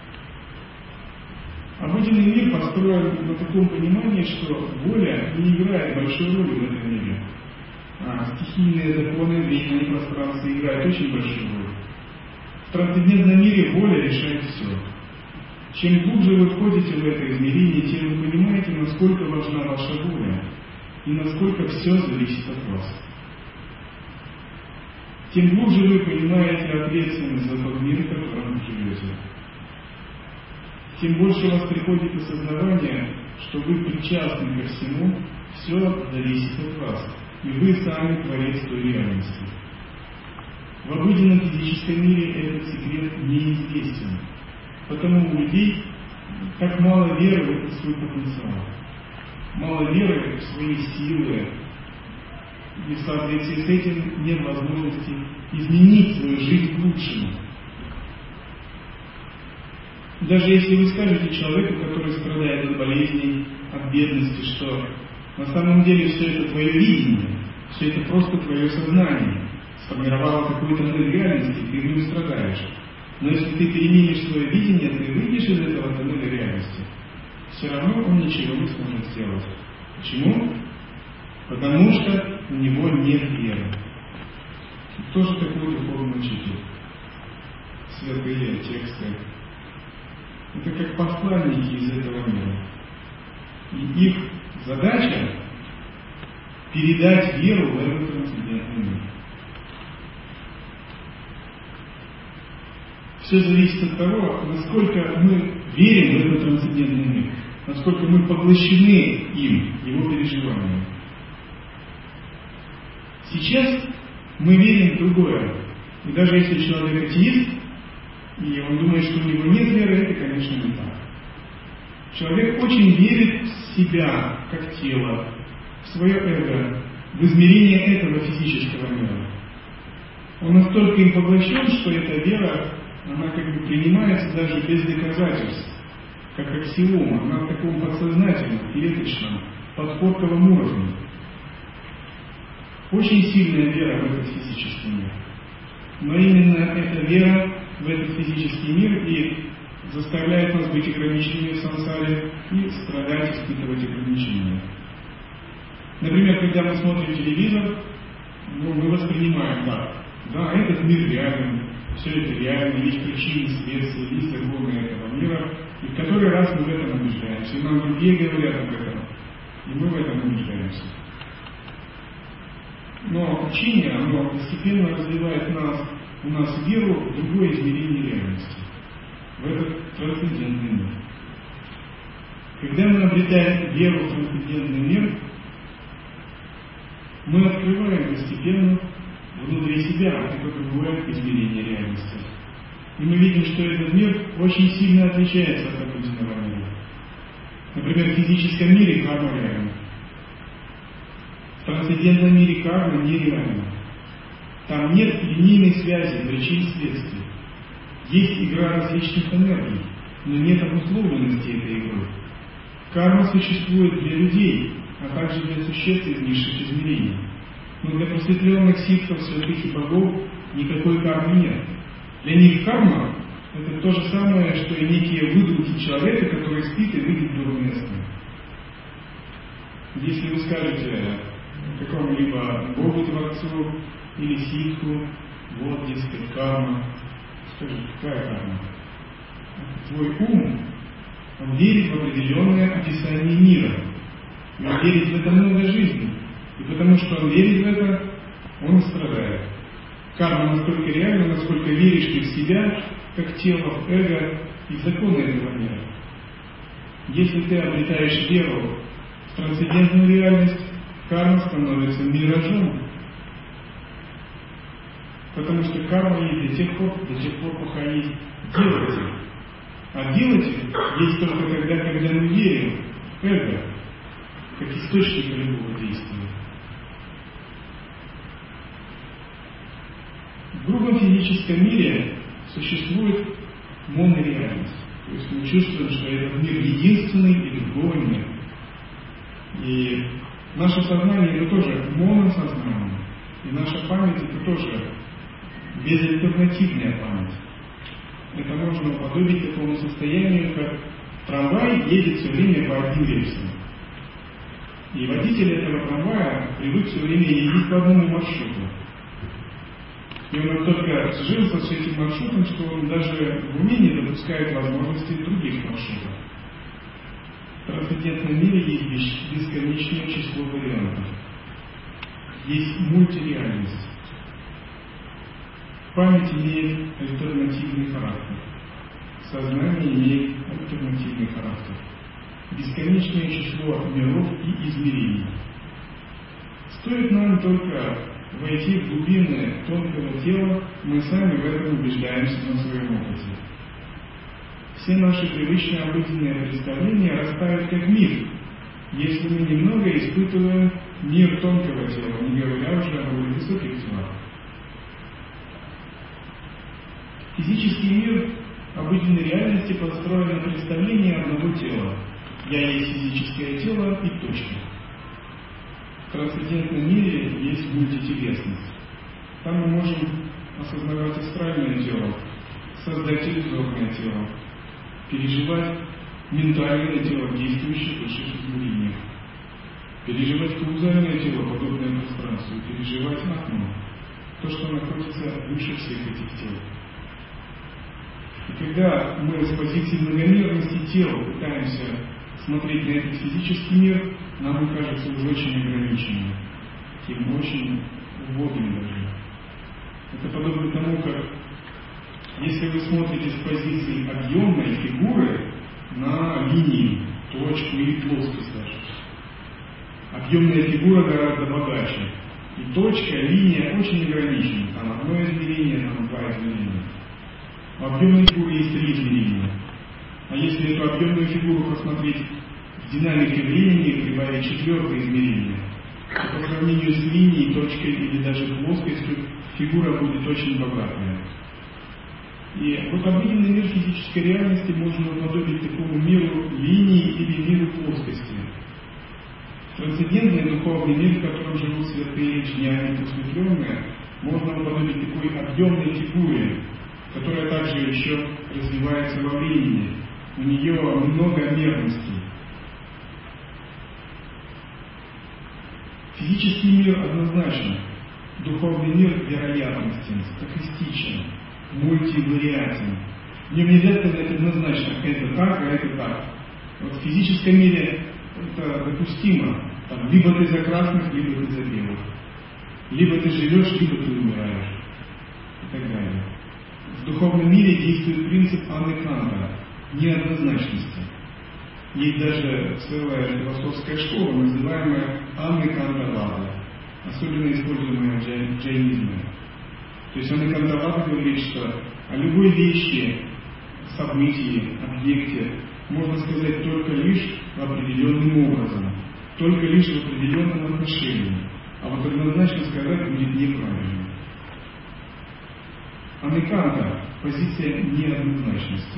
Обыденный мир построен на таком понимании, что воля не играет большой роли в этом мире, а стихийные законы времени и пространства играют очень большую роль. В трансцендентном мире воля решает все. Чем глубже вы входите в это измерение, тем вы понимаете, насколько важна ваша воля и насколько все зависит от вас. Тем глубже вы понимаете ответственность за тот мир, в котором вы живете. Тем больше у вас приходит осознавание, что вы причастны ко всему, все зависит от вас, и вы сами творец той реальности. В обыденном физическом мире этот секрет неизвестен, потому у людей так мало веры в этот свой потенциал, мало веры в свои силы, и в соответствии с этим нет возможности изменить свою жизнь к лучшему. Даже если вы скажете человеку, который страдает от болезней, от бедности, что на самом деле все это твое видение, все это просто твое сознание сформировало какую-то модель реальности, и ты в нем страдаешь. Но если ты переменишь свое видение, ты выйдешь из этого тоннеля реальности, все равно он ничего не сможет сделать. Почему? Потому что у него нет веры. Кто же такой духовный учитель? Святые тексты. Это как посланники из этого мира. И их задача передать веру в этот трансцендентный мир. Все зависит от того, насколько мы верим в этот трансцендентный мир, насколько мы поглощены им, его переживанием. Сейчас мы верим в другое. И даже если человек атеист, и он думает, что у него нет веры, это, конечно, не так. Человек очень верит в себя, как тело, в свое эго, в измерение этого физического мира. Он настолько им поглощен, что эта вера, она как бы принимается даже без доказательств, как аксиома, она в таком подсознательном, клеточном, подкорковом уровне. Очень сильная вера в этот физический мир. Но именно эта вера в этот физический мир и заставляет нас быть ограниченными в сансаре и страдать, испытывать ограничения. Например, когда мы смотрим телевизор, ну, мы воспринимаем, да, да, этот мир реален, все это реально, есть причины, следствия, есть законы этого мира, и в который раз мы в этом убеждаемся, и нам другие говорят об этом, и мы в этом убеждаемся. Но учение, оно постепенно развивает нас, у нас веру в другое измерение реальности, в этот трансцендентный мир. Когда мы обретаем веру в трансцендентный мир, мы открываем постепенно внутри себя это другое измерение реальности. И мы видим, что этот мир очень сильно отличается от обычного мира. Например, в физическом мире карма реальна. В трансцендентном мире карма нереальна. Там нет линейной связи, причин следствий. Есть игра различных энергий, но нет обусловленности этой игры. Карма существует для людей, а также для существ из низших измерений. Но для просветленных ситхов, святых и богов никакой кармы нет. Для них карма – это то же самое, что и некие выдумки человека, который спит и видит дурные сны. Если вы скажете какому-либо Богу-творцу или ситху, вот, дескать, карма, скажите, какая карма? Твой ум, он верит в определенное описание мира. И он верит в это много жизней. И потому что он верит в это, он и страдает. Карма настолько реальна, насколько веришь ты в себя, как тело, в эго и в законы этого мира. Если ты обретаешь веру в трансцендентную реальность, карма становится миражом. Потому что карма есть до тех пор, до тех пор, пока есть делатель. А делатель есть только тогда, когда мы верим в эго, как источник любого действия. В грубом физическом мире существует монореальность. То есть мы чувствуем, что этот мир единственный и другого нет. И наше сознание это тоже моносознание. И наша память это тоже безальтернативная память. Это можно уподобить такому состоянию, как трамвай едет все время по одним рельсам. И водитель этого трамвая привык все время ездить по одному маршруту. И он настолько сжился с этим маршрутом, что он даже в уме не допускает возможности других маршрутов. В трансцендентном мире есть бесконечное число вариантов. Есть мультиреальность. Память имеет альтернативный характер. Сознание имеет альтернативный характер. Бесконечное число миров и измерений. Стоит нам только войти в глубины тонкого тела, мы сами в этом убеждаемся на своем опыте. Все наши привычные обыденные представления растают как миф, если мы немного испытываем мир тонкого тела, не говоря уже о более высоких телах. Физический мир обыденной реальности построен на представлении одного тела. Я есть физическое тело и точка. В трансцендентном мире есть мультителесность. Там мы можем осознавать астральное тело, создать иллюзорное тело, переживать ментальное тело, действующее в высших измерениях, переживать каузальное тело, подобное пространству, и переживать атму, то, что находится выше всех этих тел. И когда мы с позиции многомерности тел пытаемся смотреть на этот физический мир, нам он кажется уже очень ограниченным, таким очень убогим даже. Это подобно тому, как если вы смотрите с позиции объемной фигуры на линии, точку и плоскость даже. Объемная фигура гораздо богаче. И точка, линия очень ограничена. Там одно измерение, там два измерения. У объемной фигуры есть три измерения. А если эту объемную фигуру посмотреть в динамике времени, прибавить четвертое измерение, то по сравнению с линией, точкой или даже плоскостью, фигура будет очень богатая. И вот обыденный мир физической реальности можно уподобить такому миру линии или миру плоскости. Трансцендентный духовный мир, в котором живут святые, джняни, просветленные, можно уподобить такой объемной фигуре, которая также еще развивается во времени. У нее много мерностей. Физический мир однозначно. Духовный мир вероятностен, стохастичен, мультивариатен. В нем нельзя сказать однозначно, это так, а это так. Вот в физическом мире это допустимо. Там, либо ты за красных, либо ты за белых. Либо ты живешь, либо ты умираешь. И так далее. В духовном мире действует принцип анеканта, неоднозначности. Есть даже целая философская школа, называемая анекантавада, особенно используемая в джайнизме. То есть анекантавада говорит, что о любой вещи, событии, объекте можно сказать только лишь определенным образом, только лишь в определенном отношении, а вот однозначно сказать будет неправильно. Анеканта – позиция неоднозначности.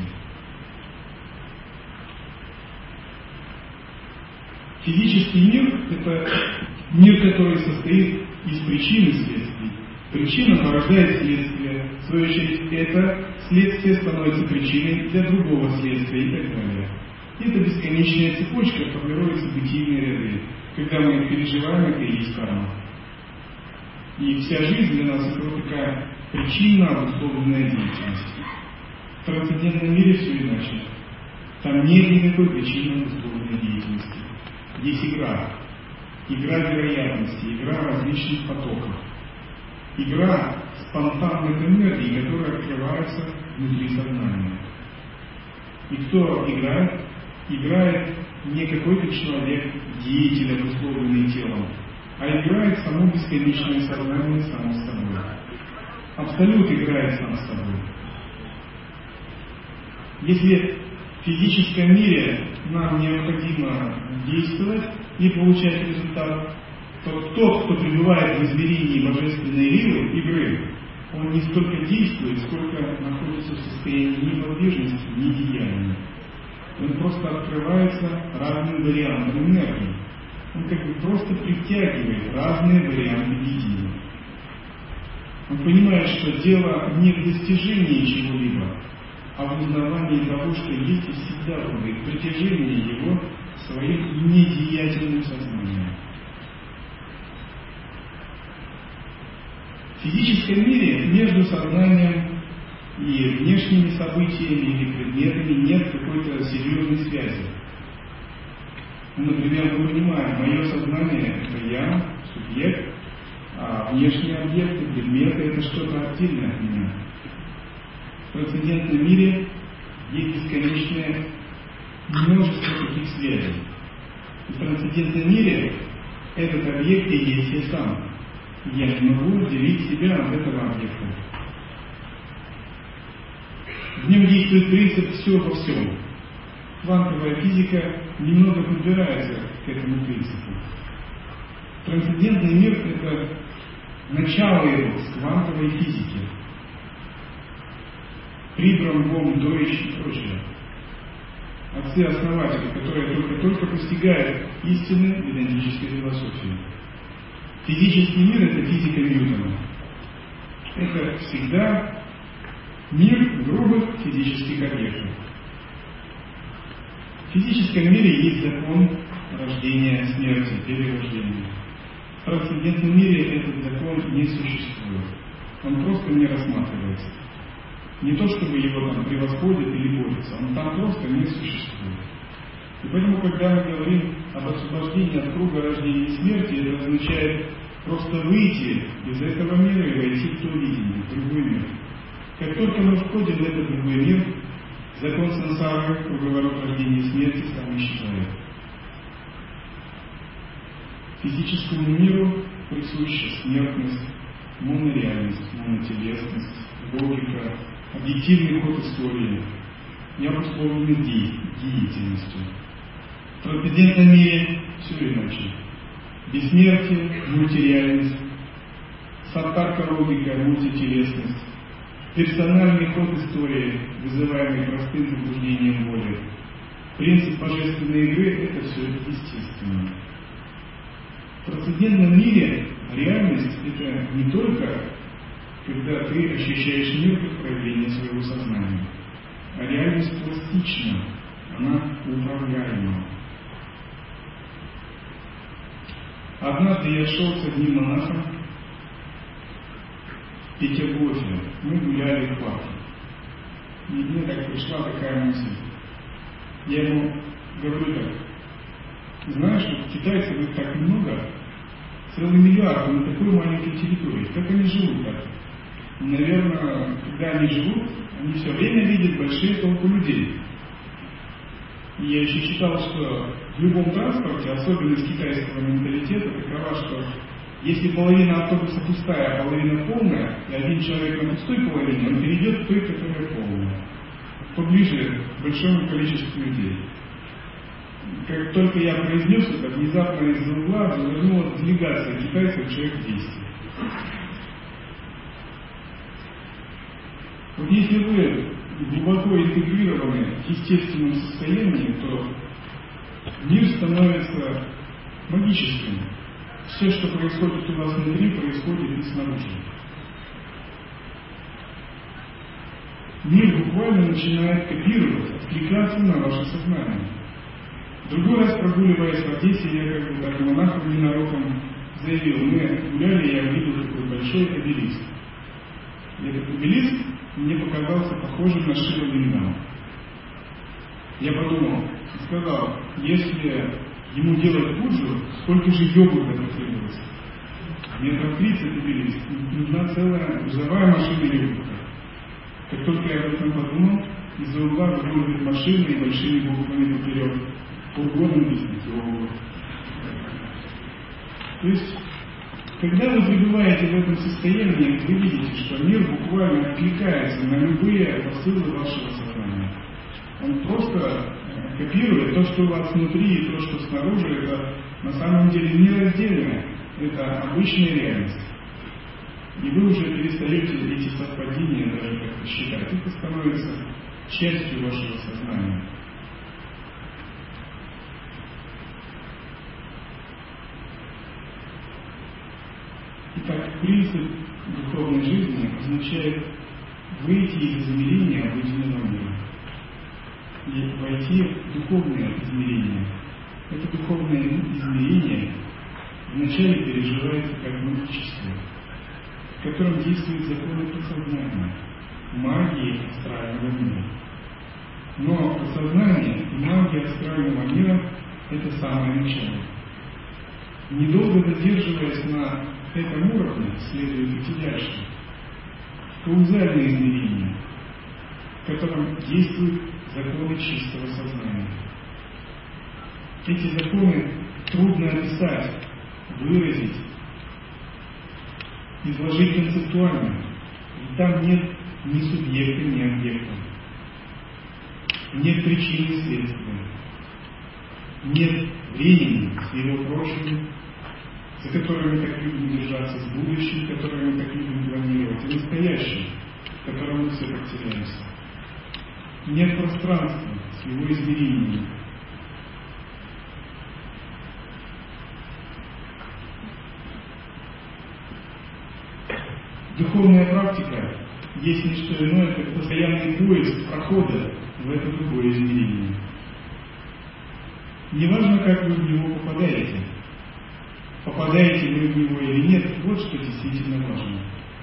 Физический мир – это мир, который состоит из причин и следствий. Причина порождает следствие. В свою очередь, это следствие становится причиной для другого следствия и так далее. И это бесконечная цепочка, формируются бытийные ряды. Когда мы их переживаем, это и есть карма. И вся жизнь для нас – это вот такая причинно обусловленная деятельность. В трансцендентном мире все иначе. Там нет никакой причинно обусловленной деятельности. Есть игра. Игра вероятности, игра различных потоков. Игра спонтанных энергий, которые открываются внутри сознания. И кто играет? Играет не какой-то человек, деятель, обусловленный телом, а играет само бесконечное сознание само с собой. Абсолют играет сам с собой. Если в физическом мире нам необходимо действовать и получать результат, то тот, кто пребывает в измерении божественной ривы, игры, он не столько действует, сколько находится в состоянии неподвижности, недеяния. Он просто открывается разным вариантам энергии. Он как бы просто притягивает разные варианты видения. Он понимает, что дело не в достижении чего-либо, а в узнавании того, что есть и всегда будет, притяжение его своим недеятельным сознанием. В физическом мире между сознанием и внешними событиями или предметами нет какой-то серьезной связи. Ну, например, мы понимаем, мое сознание – это я, субъект, а внешние объекты, предметы – это что-то отдельное от меня. В трансцендентном мире есть бесконечное множество таких связей. В трансцендентном мире этот объект и есть я сам. Я не могу отделить себя от этого объекта. В нем действует принцип «все во всем». Квантовая физика немного подбирается к этому принципу. Трансцендентный мир – это начало его с квантовой физики. Прибрам, бом, дойч и прочее. отцы-основатели, которые только-только постигают истины ведантической философии. Физический мир – это физика Ньютона. Это всегда мир грубых физических объектов. В физическом мире есть закон рождения, смерти, перерождения. В трансцендентном мире этот закон не существует. Он просто не рассматривается. Не то, чтобы его там превосходит или борется, он там просто не существует. И поэтому, когда мы говорим об освобождении от круга рождения и смерти, это означает просто выйти из этого мира и войти в то видение, в другой мир. Как только мы входим в этот другой мир, закон сансары, круговорот рождения и смерти, сам исчезает. Физическому миру присуща смертность, монореальность, монотелесность, логика, объективный ход истории, не обусловленный деятельностью. В трансцендентном мире все иначе. Бессмертие, мультиреальность, саттарка логика, мультителесность, персональный ход истории, вызываемый простым побуждением воли. Принцип божественной игры – это все естественно. В трансцендентном мире реальность – это не только когда ты ощущаешь мир как проявление своего сознания, а реальность пластична, она управляема. Однажды я шел с одним монахом в Петергофе. Мы гуляли в парке. И мне так пришла такая мысль. Я ему говорю так: знаешь, вот китайцев их так много, целый миллиард на такой маленькой территории. Как они живут так? Наверное, когда они живут, они все время видят большие толпы людей. И я еще читал, что в любом транспорте особенность китайского менталитета такова, что если половина автобуса пустая, а половина полная, и один человек на пустой половине, он перейдет к той, которая полная, поближе к большому количеству людей. Как только я произнес это, внезапно из-за угла завернула делегация китайцев человек десять. Вот если вы глубоко интегрированы в естественном состоянии, то мир становится магическим. Все, что происходит у вас внутри, происходит и снаружи. Мир буквально начинает копировать, откликаться на ваше сознание. В другой раз, прогуливаясь в Одессе, я как бы так монахом ненароком заявил: мы гуляли, я увидел такой большой обелиск. И этот обелиск мне показался похожим на Шива-лингам. Я подумал и сказал: если ему делать пуджу, сколько же йогурта потребуется? Метров тридцать обелиск, нужна целая грузовая машина йогурта. Как только я об этом подумал, из-за угла выглядит машина и большими буквами поперек: фургон объяснить йогурт. То есть, когда вы пребываете в этом состоянии, вы видите, что мир буквально откликается на любые посылы вашего сознания. Он просто копирует то, что у вас внутри, и то, что снаружи. Это на самом деле нераздельно. Это обычная реальность. И вы уже перестаете эти совпадения даже как-то считать. Это становится частью вашего сознания. Итак, принцип духовной жизни означает выйти из измерения обыденного мира и войти в духовное измерение. Это духовное измерение вначале переживается как магическое, в котором действуют законы подсознания, магии астрального мира. Но подсознание и магия астрального мира – это самое начало. Недолго задерживаясь на этом уровне, следует идти дальше. Каузальное измерение, в котором действуют законы чистого сознания. Эти законы трудно описать, выразить, изложить концептуально. И там нет ни субъекта, ни объекта. Нет причин и следствия. Нет времени с его прошлым, за которыми мы так любим держаться, с будущим, которое мы так любим планировать, и настоящим, в котором мы все потеряемся. Нет пространства, к его измерению. Духовная практика есть не что иное, как постоянный поиск прохода в это другое измерение. Неважно, как вы в него попадаете, попадаете вы в него или нет, вот что действительно важно.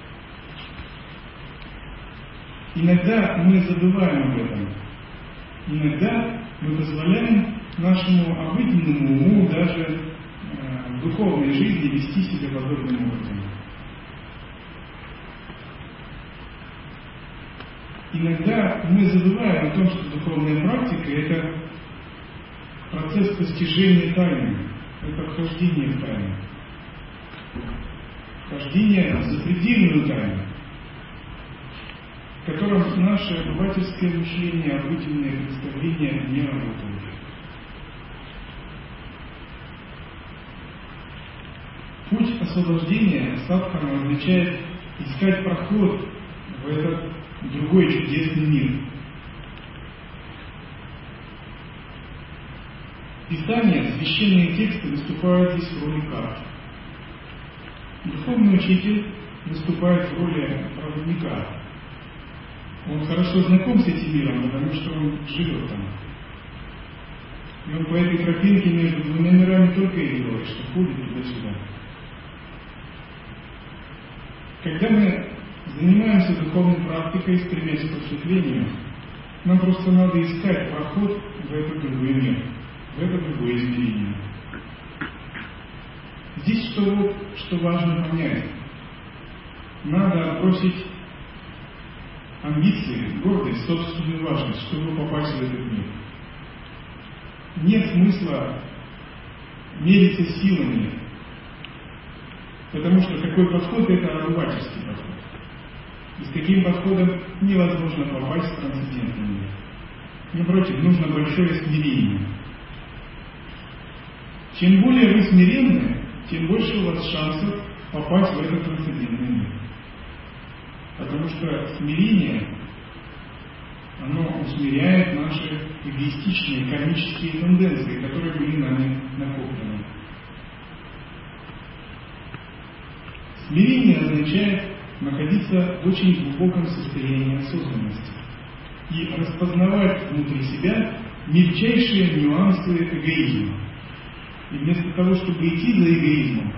Иногда мы забываем об этом. Иногда мы позволяем нашему обыденному уму даже э, в духовной жизни вести себя подобным образом. Иногда мы забываем о том, что духовная практика – это процесс постижения тайны, это вхождение в тайну. Вхождение в запредельную тайну, в котором наше обывательское мышление, обыденное представление не работают. Путь освобождения садхана означает искать проход в этот другой чудесный мир. Писание, священные тексты выступают здесь в роли карт. Духовный учитель выступает в роли проводника. Он хорошо знаком с этим миром, потому что он живет там. И он по этой тропинке между двумя мирами только и делает, что ходит туда-сюда. Когда мы занимаемся духовной практикой, стремясь к просветлению, нам просто надо искать проход в этот другой мир, в это другое измерение. Здесь что, вот, что важно понять. Надо отбросить амбиции, гордость, собственную важность, чтобы попасть в этот мир. Нет смысла мериться силами, потому что такой подход – это обывательский подход. И с таким подходом невозможно попасть в трансцендентный мир. Напротив, нужно большое смирение. Чем более вы смиренны, тем больше у вас шансов попасть в этот трансцендентный мир. Потому что смирение, оно усмиряет наши эгоистичные, кармические тенденции, которые были нами накоплены. Смирение означает находиться в очень глубоком состоянии осознанности и распознавать внутри себя мельчайшие нюансы эгоизма. И вместо того, чтобы идти за эгоизмом,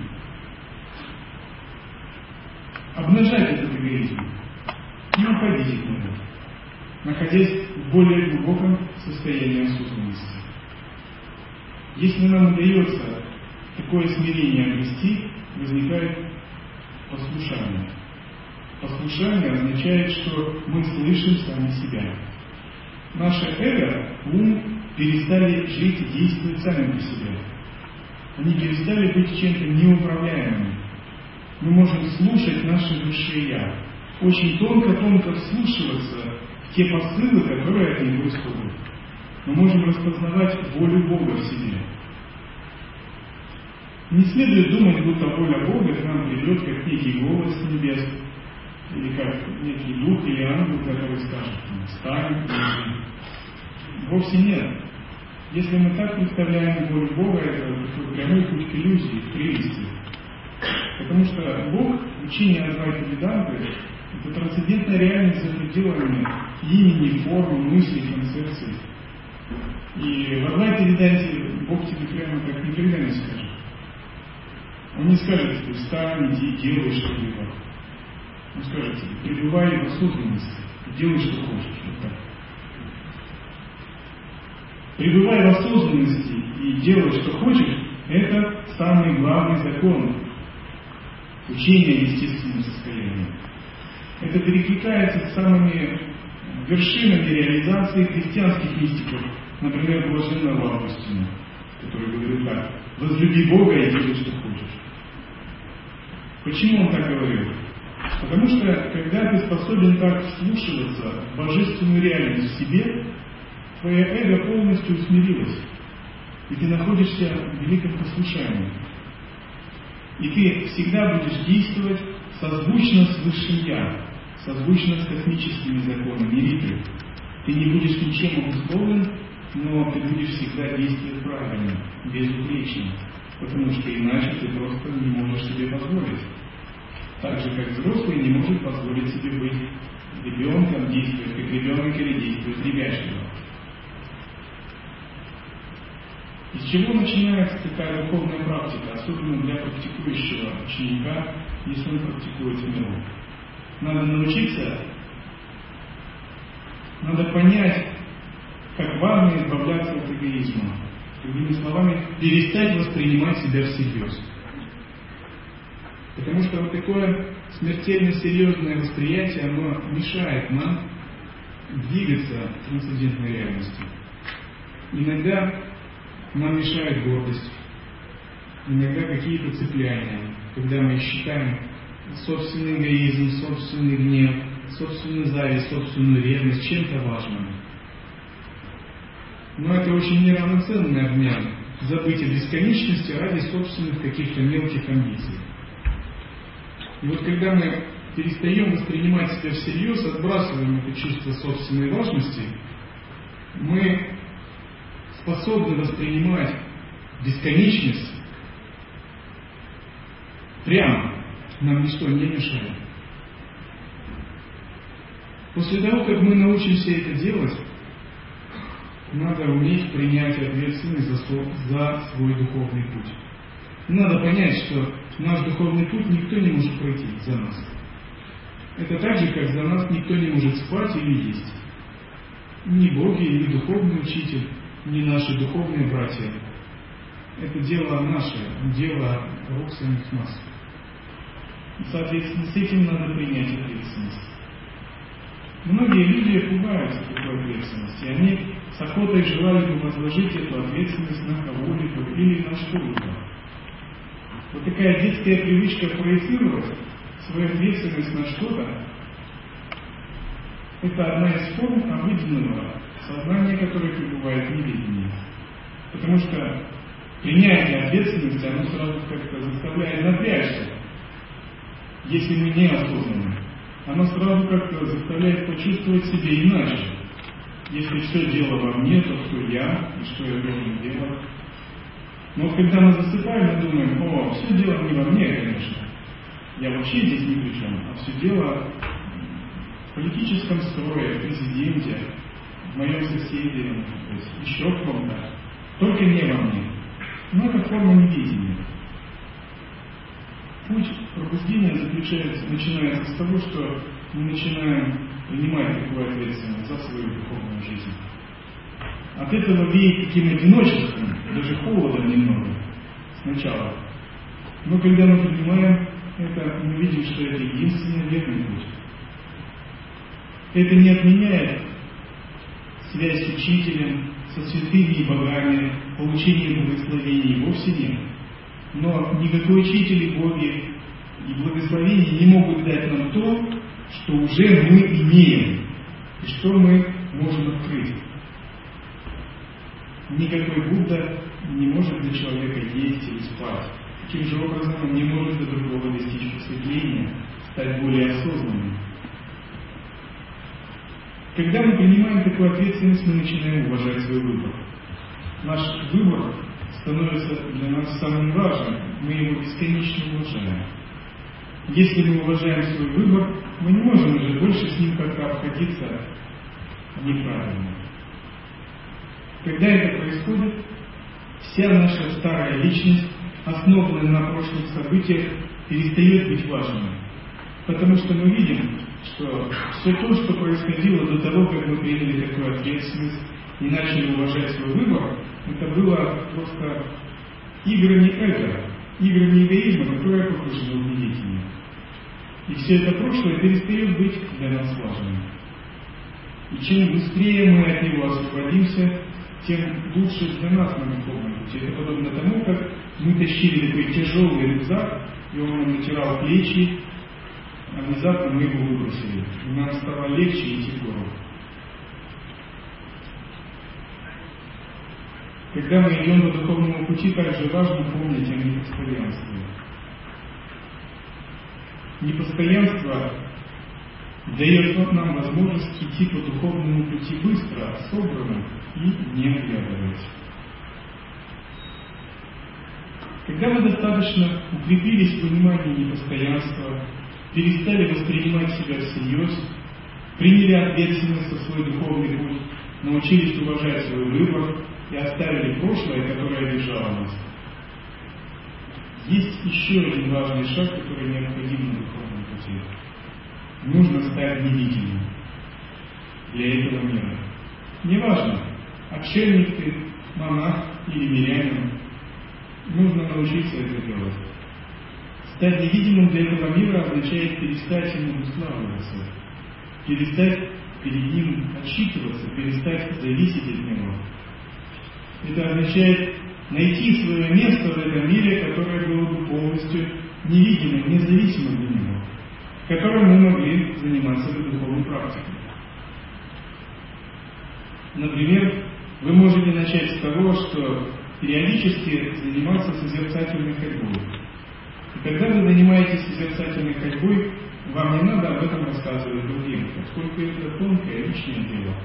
обнажать этот эгоизм и уходить от него, находясь в более глубоком состоянии осознанности. Если нам удается такое смирение обрести, возникает послушание. Послушание означает, что мы слышим сами себя. Наше эго, ум, перестали жить и действовать сами по себе. Они перестали быть чем-то неуправляемым. Мы можем слушать наше высшее Я, очень тонко-тонко вслушиваться в те посылы, которые от него исходят. Мы можем распознавать волю Бога в себе. Не следует думать, будто воля Бога к нам придет как некий голос с небес, или как некий дух или ангел, который скажет: «Встань, иди». Вовсе нет. Если мы так представляем волю Бога, это такой прямой путь к иллюзии, к прелести. Потому что Бог, учение Адвайта Веданты, это трансцендентная реальность за пределами имени, формы, мыслей, концепций. И в Адвайте Веданте Бог тебе прямо так никогда не скажет. Он не скажет тебе: «Встань, иди, делай что-либо». Он скажет тебе: «Пребывай в осознанности, делай, что хочешь». Вот так. Пребывай в осознанности и делай, что хочешь, это самый главный закон учения естественного состояния. Это перекликается с самыми вершинами реализации христианских мистиков, например, блаженного Августина, который говорит так: «Возлюби Бога и делай, что хочешь». Почему он так говорил? Потому что, когда ты способен так вслушиваться в божественную реальность в себе, твое эго полностью усмирилось, и ты находишься в великом послушании. И ты всегда будешь действовать созвучно с Высшим Я, созвучно с космическими законами Риты. Ты не будешь ничем обусловлен но ты будешь всегда действовать правильно, безупречно, потому что иначе ты просто не можешь себе позволить. Так же, как взрослый не может позволить себе быть ребенком, действовать как ребенок или действовать ребячливо. Из чего начинается такая духовная практика, особенно для практикующего ученика, если он практикует миру? Надо научиться, надо понять, как важно избавляться от эгоизма. Другими словами, перестать воспринимать себя всерьез. Потому что вот такое смертельно серьезное восприятие, оно мешает нам двигаться в трансцендентной реальности. Иногда нам мешает гордость, иногда какие-то цепляния, когда мы считаем собственный эгоизм, собственный гнев, собственную зависть, собственную ревность чем-то важным. Но это очень неравноценный обмен, забыть о бесконечности ради собственных каких-то мелких амбиций. И вот когда мы перестаем воспринимать себя всерьез, отбрасываем это чувство собственной важности, мы способны воспринимать бесконечность прямо, нам ничто не мешает. После того, как мы научимся это делать, надо уметь принять ответственность за свой, за свой духовный путь. Надо понять, что наш духовный путь никто не может пройти за нас. Это так же, как за нас никто не может спать или есть. Ни боги, ни духовный учитель, ни наши духовные братья. Это дело наше, дело рук самих нас. И, соответственно, с этим надо принять ответственность. Многие люди пугаются такой ответственности. Они с охотой желали бы возложить эту ответственность на кого-либо или на что-либо. Вот такая детская привычка проецировать свою ответственность на что-то, это одна из форм обыденного сознания, которое пребывает в неведении. Потому что принятие ответственности, оно сразу как-то заставляет напрячься, если мы не осознаны. Оно сразу как-то заставляет почувствовать себя иначе. Если все дело во мне, то кто я и что я должен делать. Но вот когда мы засыпаем, мы думаем: о, все дело не во мне, конечно. Я вообще здесь ни при чем, а все дело в политическом строе, в президенте, в моем соседе, то есть еще в ком-то. Только не во мне. Но это форма неведения. Путь пробуждения заключается, начинается с того, что мы начинаем принимать такую ответственность за свою духовную жизнь. От этого веет таким одиночеством, даже холодом немного сначала. Но когда мы принимаем это, мы видим, что это единственный верный путь. Это не отменяет связь с учителем, со святыми и богами, получение благословений, вовсе нет. Но никакой учитель и боги и благословения не могут дать нам то, что уже мы имеем, и что мы можем открыть. Никакой Будда не может для человека есть или спать. Таким же образом он не может для другого достичь просветления, стать более осознанным. Когда мы принимаем такую ответственность, мы начинаем уважать свой выбор. Наш выбор становится для нас самым важным, мы его бесконечно уважаем. Если мы уважаем свой выбор, мы не можем уже больше с ним как-то обходиться неправильно. Когда это происходит, вся наша старая личность, основанная на прошлых событиях, перестает быть важной. Потому что мы видим, что все то, что происходило до того, как мы приняли такую ответственность и начали уважать свой выбор, это было просто играми эго, играми эгоизма, которые погружены в неведение. И все это прошлое перестает быть для нас важным. И чем быстрее мы от него освободимся, тем лучше для нас на духовном пути. Это подобно тому, как мы тащили такой тяжелый рюкзак, и он нам натирал плечи, а внезапно мы его выбросили. И нам стало легче идти в гору. Когда мы идем по духовному пути, также важно помнить о непостоянстве. Непостоянство дает нам возможность идти по духовному пути быстро, собранно и не оглядываясь. Когда вы достаточно укрепились в понимании непостоянства, перестали воспринимать себя всерьез, приняли ответственность за свой духовный путь, научились уважать свой выбор и оставили прошлое, которое обижало нас, есть еще один важный шаг, который необходим на духовном пути. Нужно стать невидимым для этого мира. Неважно, отшельник ты, монах или мирянин, нужно научиться это делать. Стать невидимым для этого мира означает перестать ему уславливаться, перестать перед ним отчитываться, перестать зависеть от него. Это означает найти свое место в этом мире, которое было бы полностью невидимым, независимым от него, в котором мы могли заниматься духовной практикой. Например, вы можете начать с того, что периодически заниматься созерцательной ходьбой. И когда вы занимаетесь созерцательной ходьбой, вам не надо об этом рассказывать другим, поскольку это тонкое личное дело.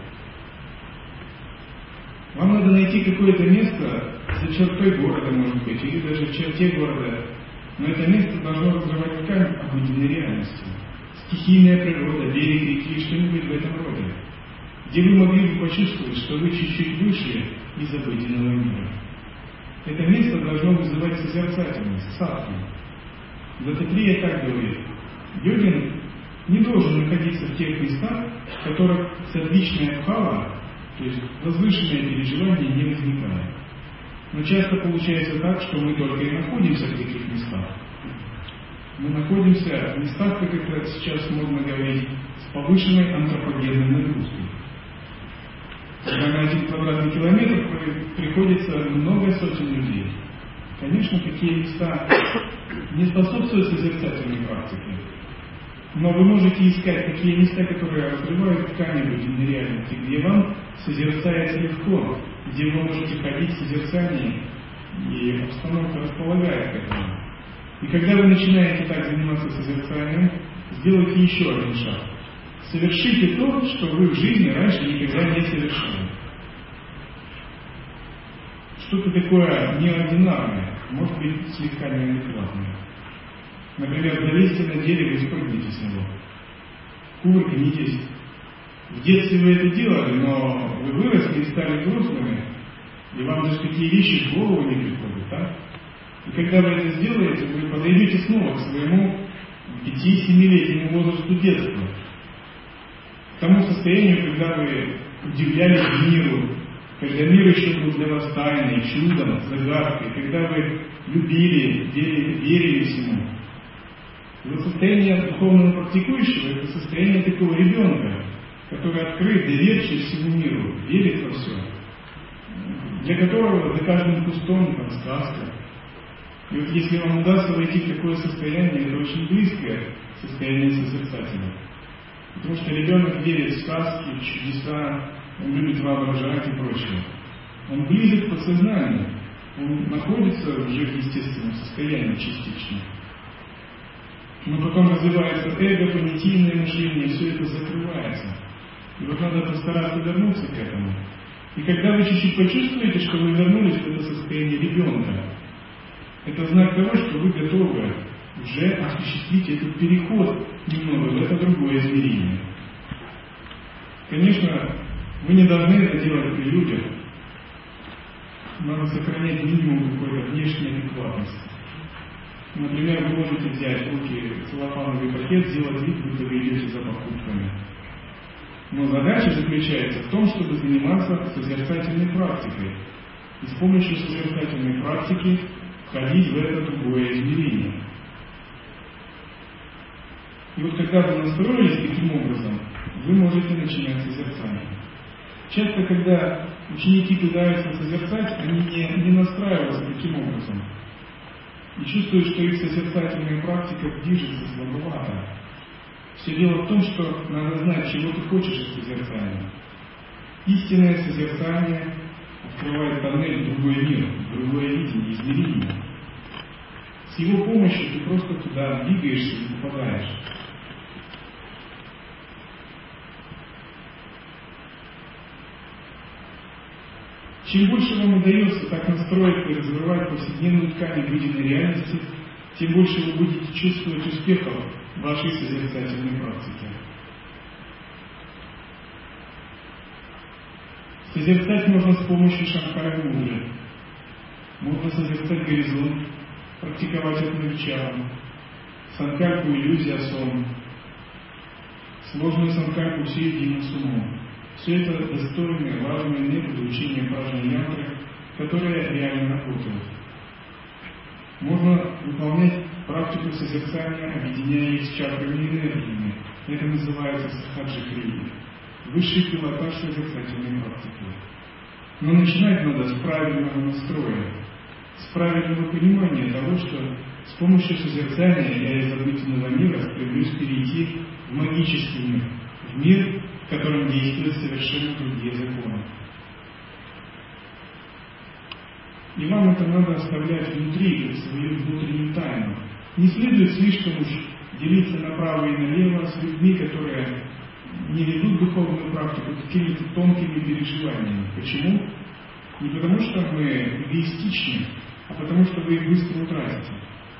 Вам надо найти какое-то место за чертой города, может быть, или даже в черте города, но это место должно разрывать ткань обыденной реальности. Стихийная природа, берег реки, что-нибудь в этом роде, где вы могли бы почувствовать, что вы чуть-чуть выше из обыденного мира. Это место должно вызывать созерцательность, садху. Дататрия так говорит: йогин не должен находиться в тех местах, в которых садвичная бхава, то есть возвышенное переживание, не возникает. Но часто получается так, что мы только и находимся в таких местах. Мы находимся в местах, как это сейчас модно говорить, с повышенной антропогенной нагрузкой. Когда на один квадратный километр приходится много сотен людей. Конечно, такие места не способствуют созерцательной практике. Но вы можете искать такие места, которые разрывают ткань обыденной реальности, где вам созерцается легко, где вы можете ходить в созерцании, и обстановка располагает к этому. И когда вы начинаете так заниматься созерцанием, сделайте еще один шаг. Совершите то, что вы в жизни раньше никогда не совершали. Что-то такое неординарное, может быть, слегка неадекватное. Например, залезьте на дерево и спрыгните с него. Кувыркнитесь. В детстве вы это делали, но вы выросли и стали взрослыми, и вам даже такие вещи в голову не приходят, так? И когда вы это сделаете, вы подойдете снова к своему пяти-семилетнему возрасту детства, к тому состоянию, когда вы удивлялись миру, когда мир еще был для вас тайной, чудом, загадкой, когда вы любили, верили, верили всему. И вот состояние духовного практикующего – это состояние такого ребенка, который открыт, доверчив всему миру, верит во все, для которого за каждым кустом там сказка. И вот если вам удастся войти в такое состояние, это очень близкое состояние созерцателя. Потому что ребенок верит в сказки, в чудеса, он любит воображать и прочее. Он близок к подсознанию, он находится уже в естественном состоянии частично. Но потом развивается эго, понятийное мышление, все это закрывается. И вот надо постараться вернуться к этому. И когда вы чуть-чуть почувствуете, что вы вернулись в это состояние ребенка, это знак того, что вы готовы уже осуществить этот переход немного в это другое измерение. Конечно, вы не должны это делать при людях. Надо сохранять минимум какой-то внешней адекватности. Например, вы можете взять в руки целлофановый пакет, сделать вид, будто вы идете за покупками. Но задача заключается в том, чтобы заниматься созерцательной практикой. И с помощью созерцательной практики входить в это другое измерение. И вот когда вы настроились таким образом, вы можете начинать созерцание. Часто, когда ученики пытаются созерцать, они не, не настраиваются таким образом. И чувствуют, что их созерцательная практика движется слабовато. Все дело в том, что надо знать, чего ты хочешь от созерцания. Истинное созерцание открывает тоннель в другой мир, в другое видение, измерение. С его помощью ты просто туда двигаешься и попадаешь. Чем больше вам удается так настроить и развивать повседневную ткань обыденной реальности, тем больше вы будете чувствовать успехов в вашей созерцательной практике. Созерцать можно с помощью шанкара-мудры. Можно созерцать горизонт, практиковать атмавичару, санкальпу иллюзия сон, сложную санкальпу всеединым с умом. Все это достойные, важные методы учения пражни-янтры, которые реально работают. Можно выполнять практику созерцания, объединяя их с чакрами и энергиями. Это называется сахаджа-крия, высший пилотаж созерцательной практики. Но начинать надо с правильного настроя, с правильного понимания того, что с помощью созерцания я из обыденного мира стремлюсь перейти в магический мир, в мир, в котором действуют совершенно другие законы. И вам это надо оставлять внутри, свою внутреннюю тайну. Не следует слишком уж делиться направо и налево с людьми, которые не ведут духовную практику какими-то тонкими переживаниями. Почему? Не потому, что мы эгоистичны, а потому, что вы их быстро утратите.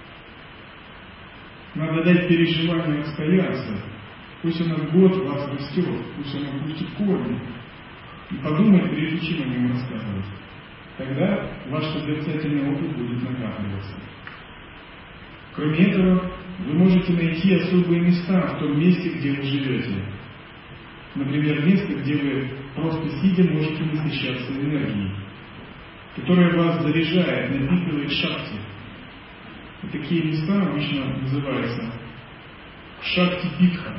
Надо дать переживанию отстояться. Пусть оно год вас растет, пусть оно пустит корни. И подумать, прежде чем о нем рассказывать. Тогда ваш созерцательный опыт будет накапливаться. Кроме этого, вы можете найти особые места в том месте, где вы живете. Например, место, где вы просто сидя можете насыщаться энергией, которая вас заряжает, напитывает шакти. И такие места обычно называются шакти-питха.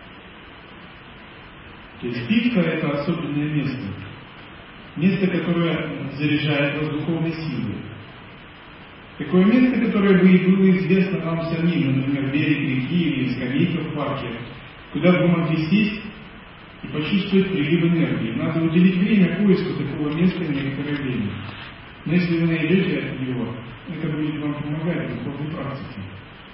То есть питха – это особенное место. Место, которое заряжает вас духовной силой. Такое место, которое бы и было известно вам самим, например, берег реки или скамейка в парке, куда вы могли сесть и почувствовать прилив энергии. Надо уделить время поиску такого места некоторое время. Но если вы найдете его, это будет вам помогать в духовной практике.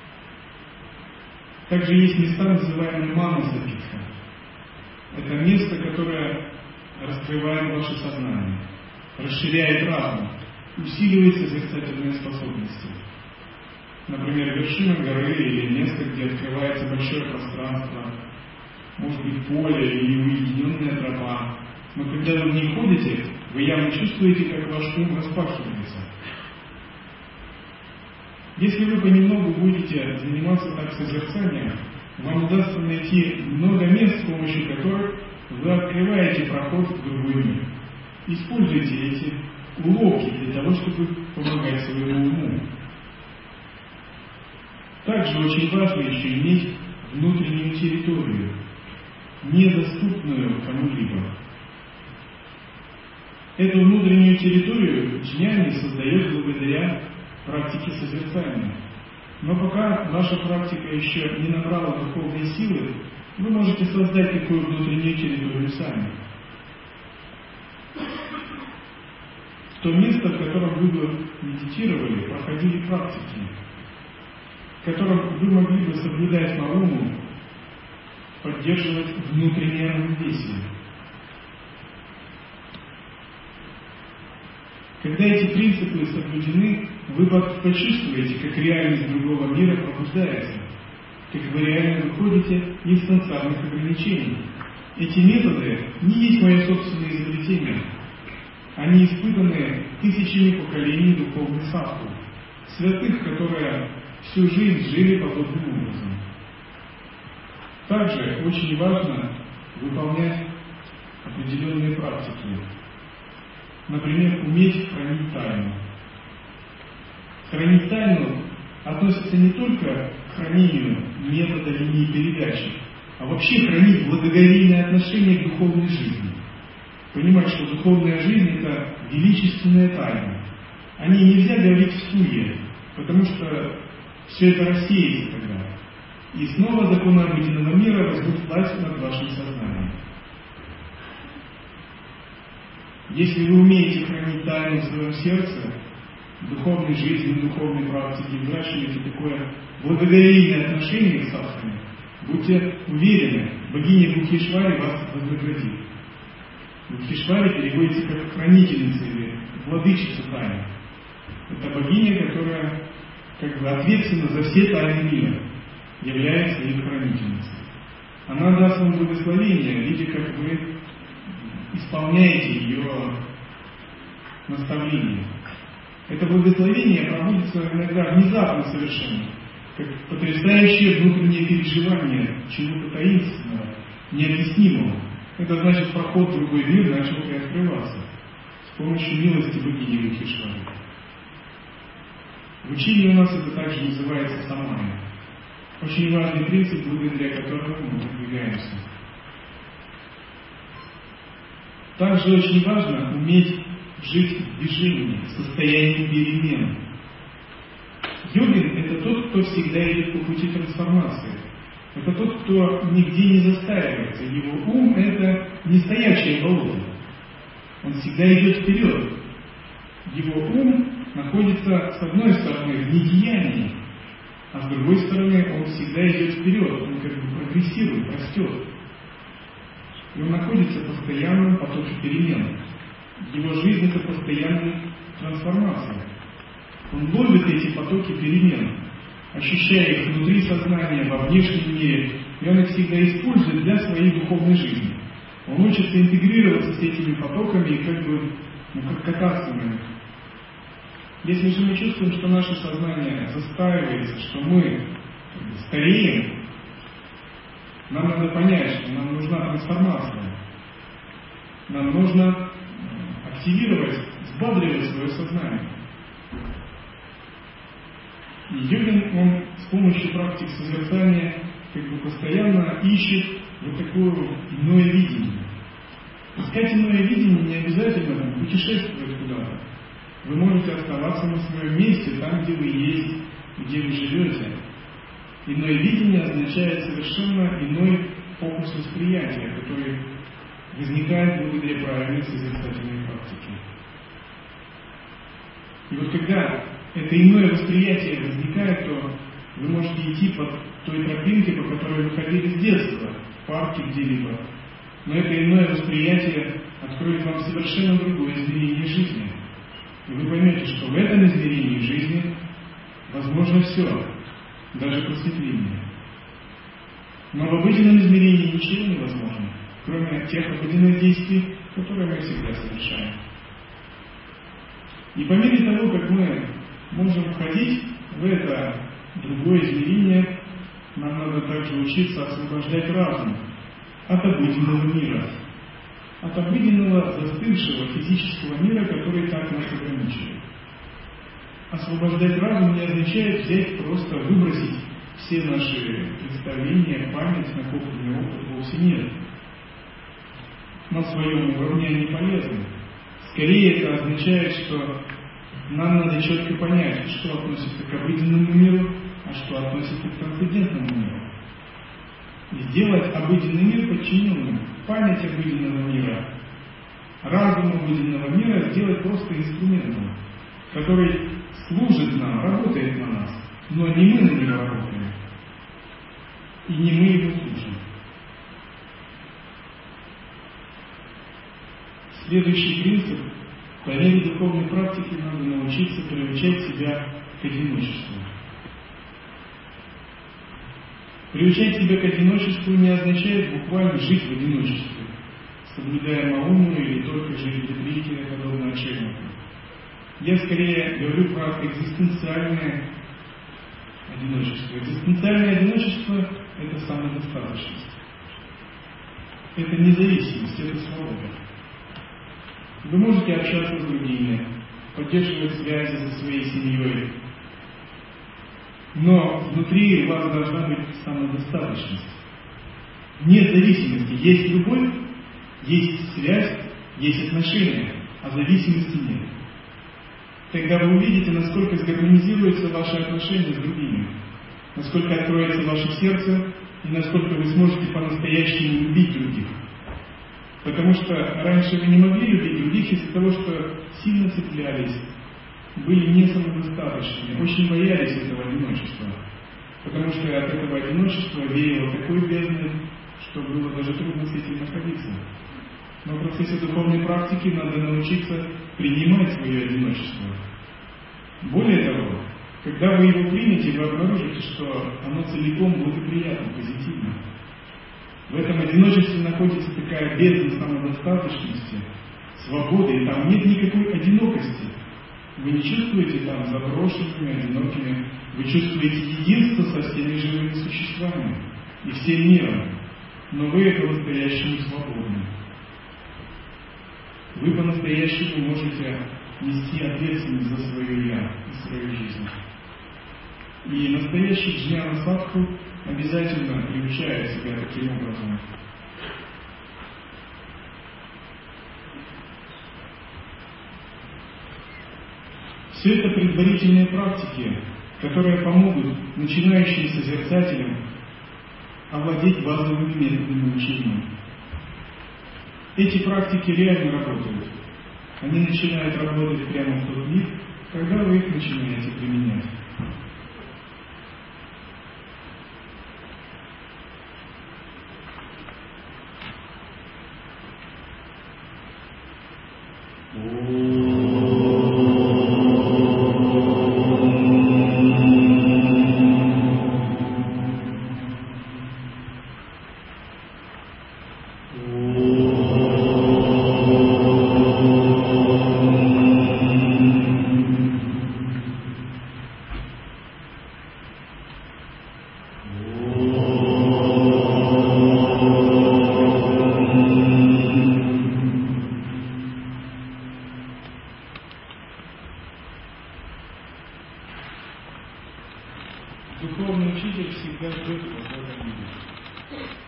Также есть места, называемые манаса-питха. Это место, которое раскрывает ваше сознание, расширяет разум, усиливает созерцательные способности. Например, вершина горы или место, где открывается большое пространство, может быть поле или уединенная тропа. Но когда вы в ней ходите, вы явно чувствуете, как ваш ум распахивается. Если вы понемногу будете заниматься так созерцанием, вам удастся найти много мест, с помощью которых вы открываете проход в другой мир. Используйте эти уловки для того, чтобы помогать своему уму. Также очень важно еще иметь внутреннюю территорию, недоступную кому-либо. Эту внутреннюю территорию джняни создает благодаря практике созерцания. Но пока ваша практика еще не набрала духовной силы, вы можете создать такую внутреннюю территорию сами. То место, в котором вы бы медитировали, проходили практики, в котором вы могли бы соблюдать мауму, поддерживать внутреннее равновесие. Когда эти принципы соблюдены, вы почувствуете, как реальность другого мира пробуждается, как вы реально выходите из сансарных ограничений. Эти методы не есть мое собственное изобретение. Они испытаны тысячами поколений духовных садху, святых, которые всю жизнь жили подобным образом. Также очень важно выполнять определенные практики. Например, уметь хранить тайну. Хранить тайну относится не только к хранению метода линии передачи, а вообще хранить благоговейное отношение к духовной жизни. Понимать, что духовная жизнь – это величественная тайна. О ней нельзя говорить всуе, потому что все это рассеется тогда. И снова законы обыденного мира возьмут власть над вашим сознанием. Если вы умеете хранить тайну в своем сердце, в духовной жизни, в духовной практике, выращиваете такое благоговейное отношение к садхане, будьте уверены, богиня Бхукешвари вас вознаградит. Дхишвари переводится как хранительница или владычица тайн. Это богиня, которая как бы ответственна за все тайны мира, является их хранительницей. Она даст вам благословение, видя, как вы исполняете ее наставления. Это благословение проводится иногда внезапно совершенно, как потрясающее внутреннее переживание чего-то таинственного, необъяснимого. Это значит, проход в другой мир начал приоткрываться с помощью милости богини Дхишвари. В учении у нас это также называется самая. Очень важный принцип, благодаря которому мы продвигаемся. Также очень важно уметь жить в движении, в состоянии перемен. Йогин – это тот, кто всегда идет по пути трансформации. Это тот, кто нигде не застаивается. Его ум – это не стоячее болото. Он всегда идет вперед. Его ум находится, с одной стороны, в недеянии, а с другой стороны, он всегда идет вперед. Он как бы прогрессирует, растет. И он находится в постоянном потоке перемен. Его жизнь – это постоянная трансформация. Он ловит эти потоки перемен, ощущая их внутри сознания, во внешнем мире, и он их всегда использует для своей духовной жизни. Он учится интегрироваться с этими потоками и как бы, ну, как кататься на них. Если же мы чувствуем, что наше сознание застаивается, что мы как бы стареем, нам надо понять, что нам нужна трансформация. Нам нужно активировать, взбадривать свое сознание. И йогин, он с помощью практик созерцания как бы постоянно ищет вот такое иное видение. Искать иное видение не обязательно там, путешествовать куда-то. Вы можете оставаться на своем месте, там, где вы есть, где вы живете. Иное видение означает совершенно иной фокус восприятия, который возникает благодаря правильной созерцательной практике. И вот когда это иное восприятие возникает, то вы можете идти по той тропинке, по которой вы ходили с детства, в парке где-либо. Но это иное восприятие откроет вам совершенно другое измерение жизни. И вы поймете, что в этом измерении жизни возможно все, даже просветление. Но в обыденном измерении ничего невозможно, кроме тех обыденных действий, которые мы всегда совершаем. И по мере того, как мы можем входить в это другое измерение, нам надо также учиться освобождать разум от обыденного мира, от обыденного застывшего физического мира, который так нас ограничивает. Освобождать разум не означает взять, просто выбросить все наши представления, память, накопленный опыт, вовсе нет. На своем уровне они полезны. Скорее это означает, что нам надо четко понять, что относится к обыденному миру, а что относится к трансцендентному миру. И сделать обыденный мир подчиненным. Память обыденного мира, разум обыденного мира сделать просто инструментом, который служит нам, работает на нас, но не мы на него работаем, и не мы его служим. Следующий принцип. По мере духовной практики надо научиться приучать себя к одиночеству. Приучать себя к одиночеству не означает буквально жить в одиночестве, соблюдая мауму или только жить в ретрите, подобно отшельнику. Я скорее говорю про экзистенциальное одиночество. Экзистенциальное одиночество – это самодостаточность. Это независимость, это свобода. Вы можете общаться с другими, поддерживать связи со своей семьей, но внутри у вас должна быть самодостаточность. Нет зависимости. Есть любовь, есть связь, есть отношения, а зависимости нет. Тогда вы увидите, насколько сгармонизируются ваши отношения с другими, насколько откроется ваше сердце и насколько вы сможете по-настоящему любить других. Потому что раньше вы не могли любить других из-за того, что сильно цеплялись, были не самодостаточными, очень боялись этого одиночества. Потому что от этого одиночества веяло такой бездной, что было даже трудно с этим находиться. Но в процессе духовной практики надо научиться принимать свое одиночество. Более того, когда вы его примете, вы обнаружите, что оно целиком благоприятно, позитивно. В этом одиночестве находится такая бездна самодостаточности, свободы, и там нет никакой одинокости. Вы не чувствуете там заброшенными, одинокими. Вы чувствуете единство со всеми живыми существами и всем миром. Но вы по-настоящему свободны. Вы по-настоящему можете нести ответственность за свое «я» и свою жизнь. И настоящий джняна садху обязательно приучает себя таким образом. Все это предварительные практики, которые помогут начинающим созерцателям овладеть базовыми методами учения. Эти практики реально работают. Они начинают работать прямо в тот миг, когда вы их начинаете применять. Духовный учитель всегда ждет, пока не видит.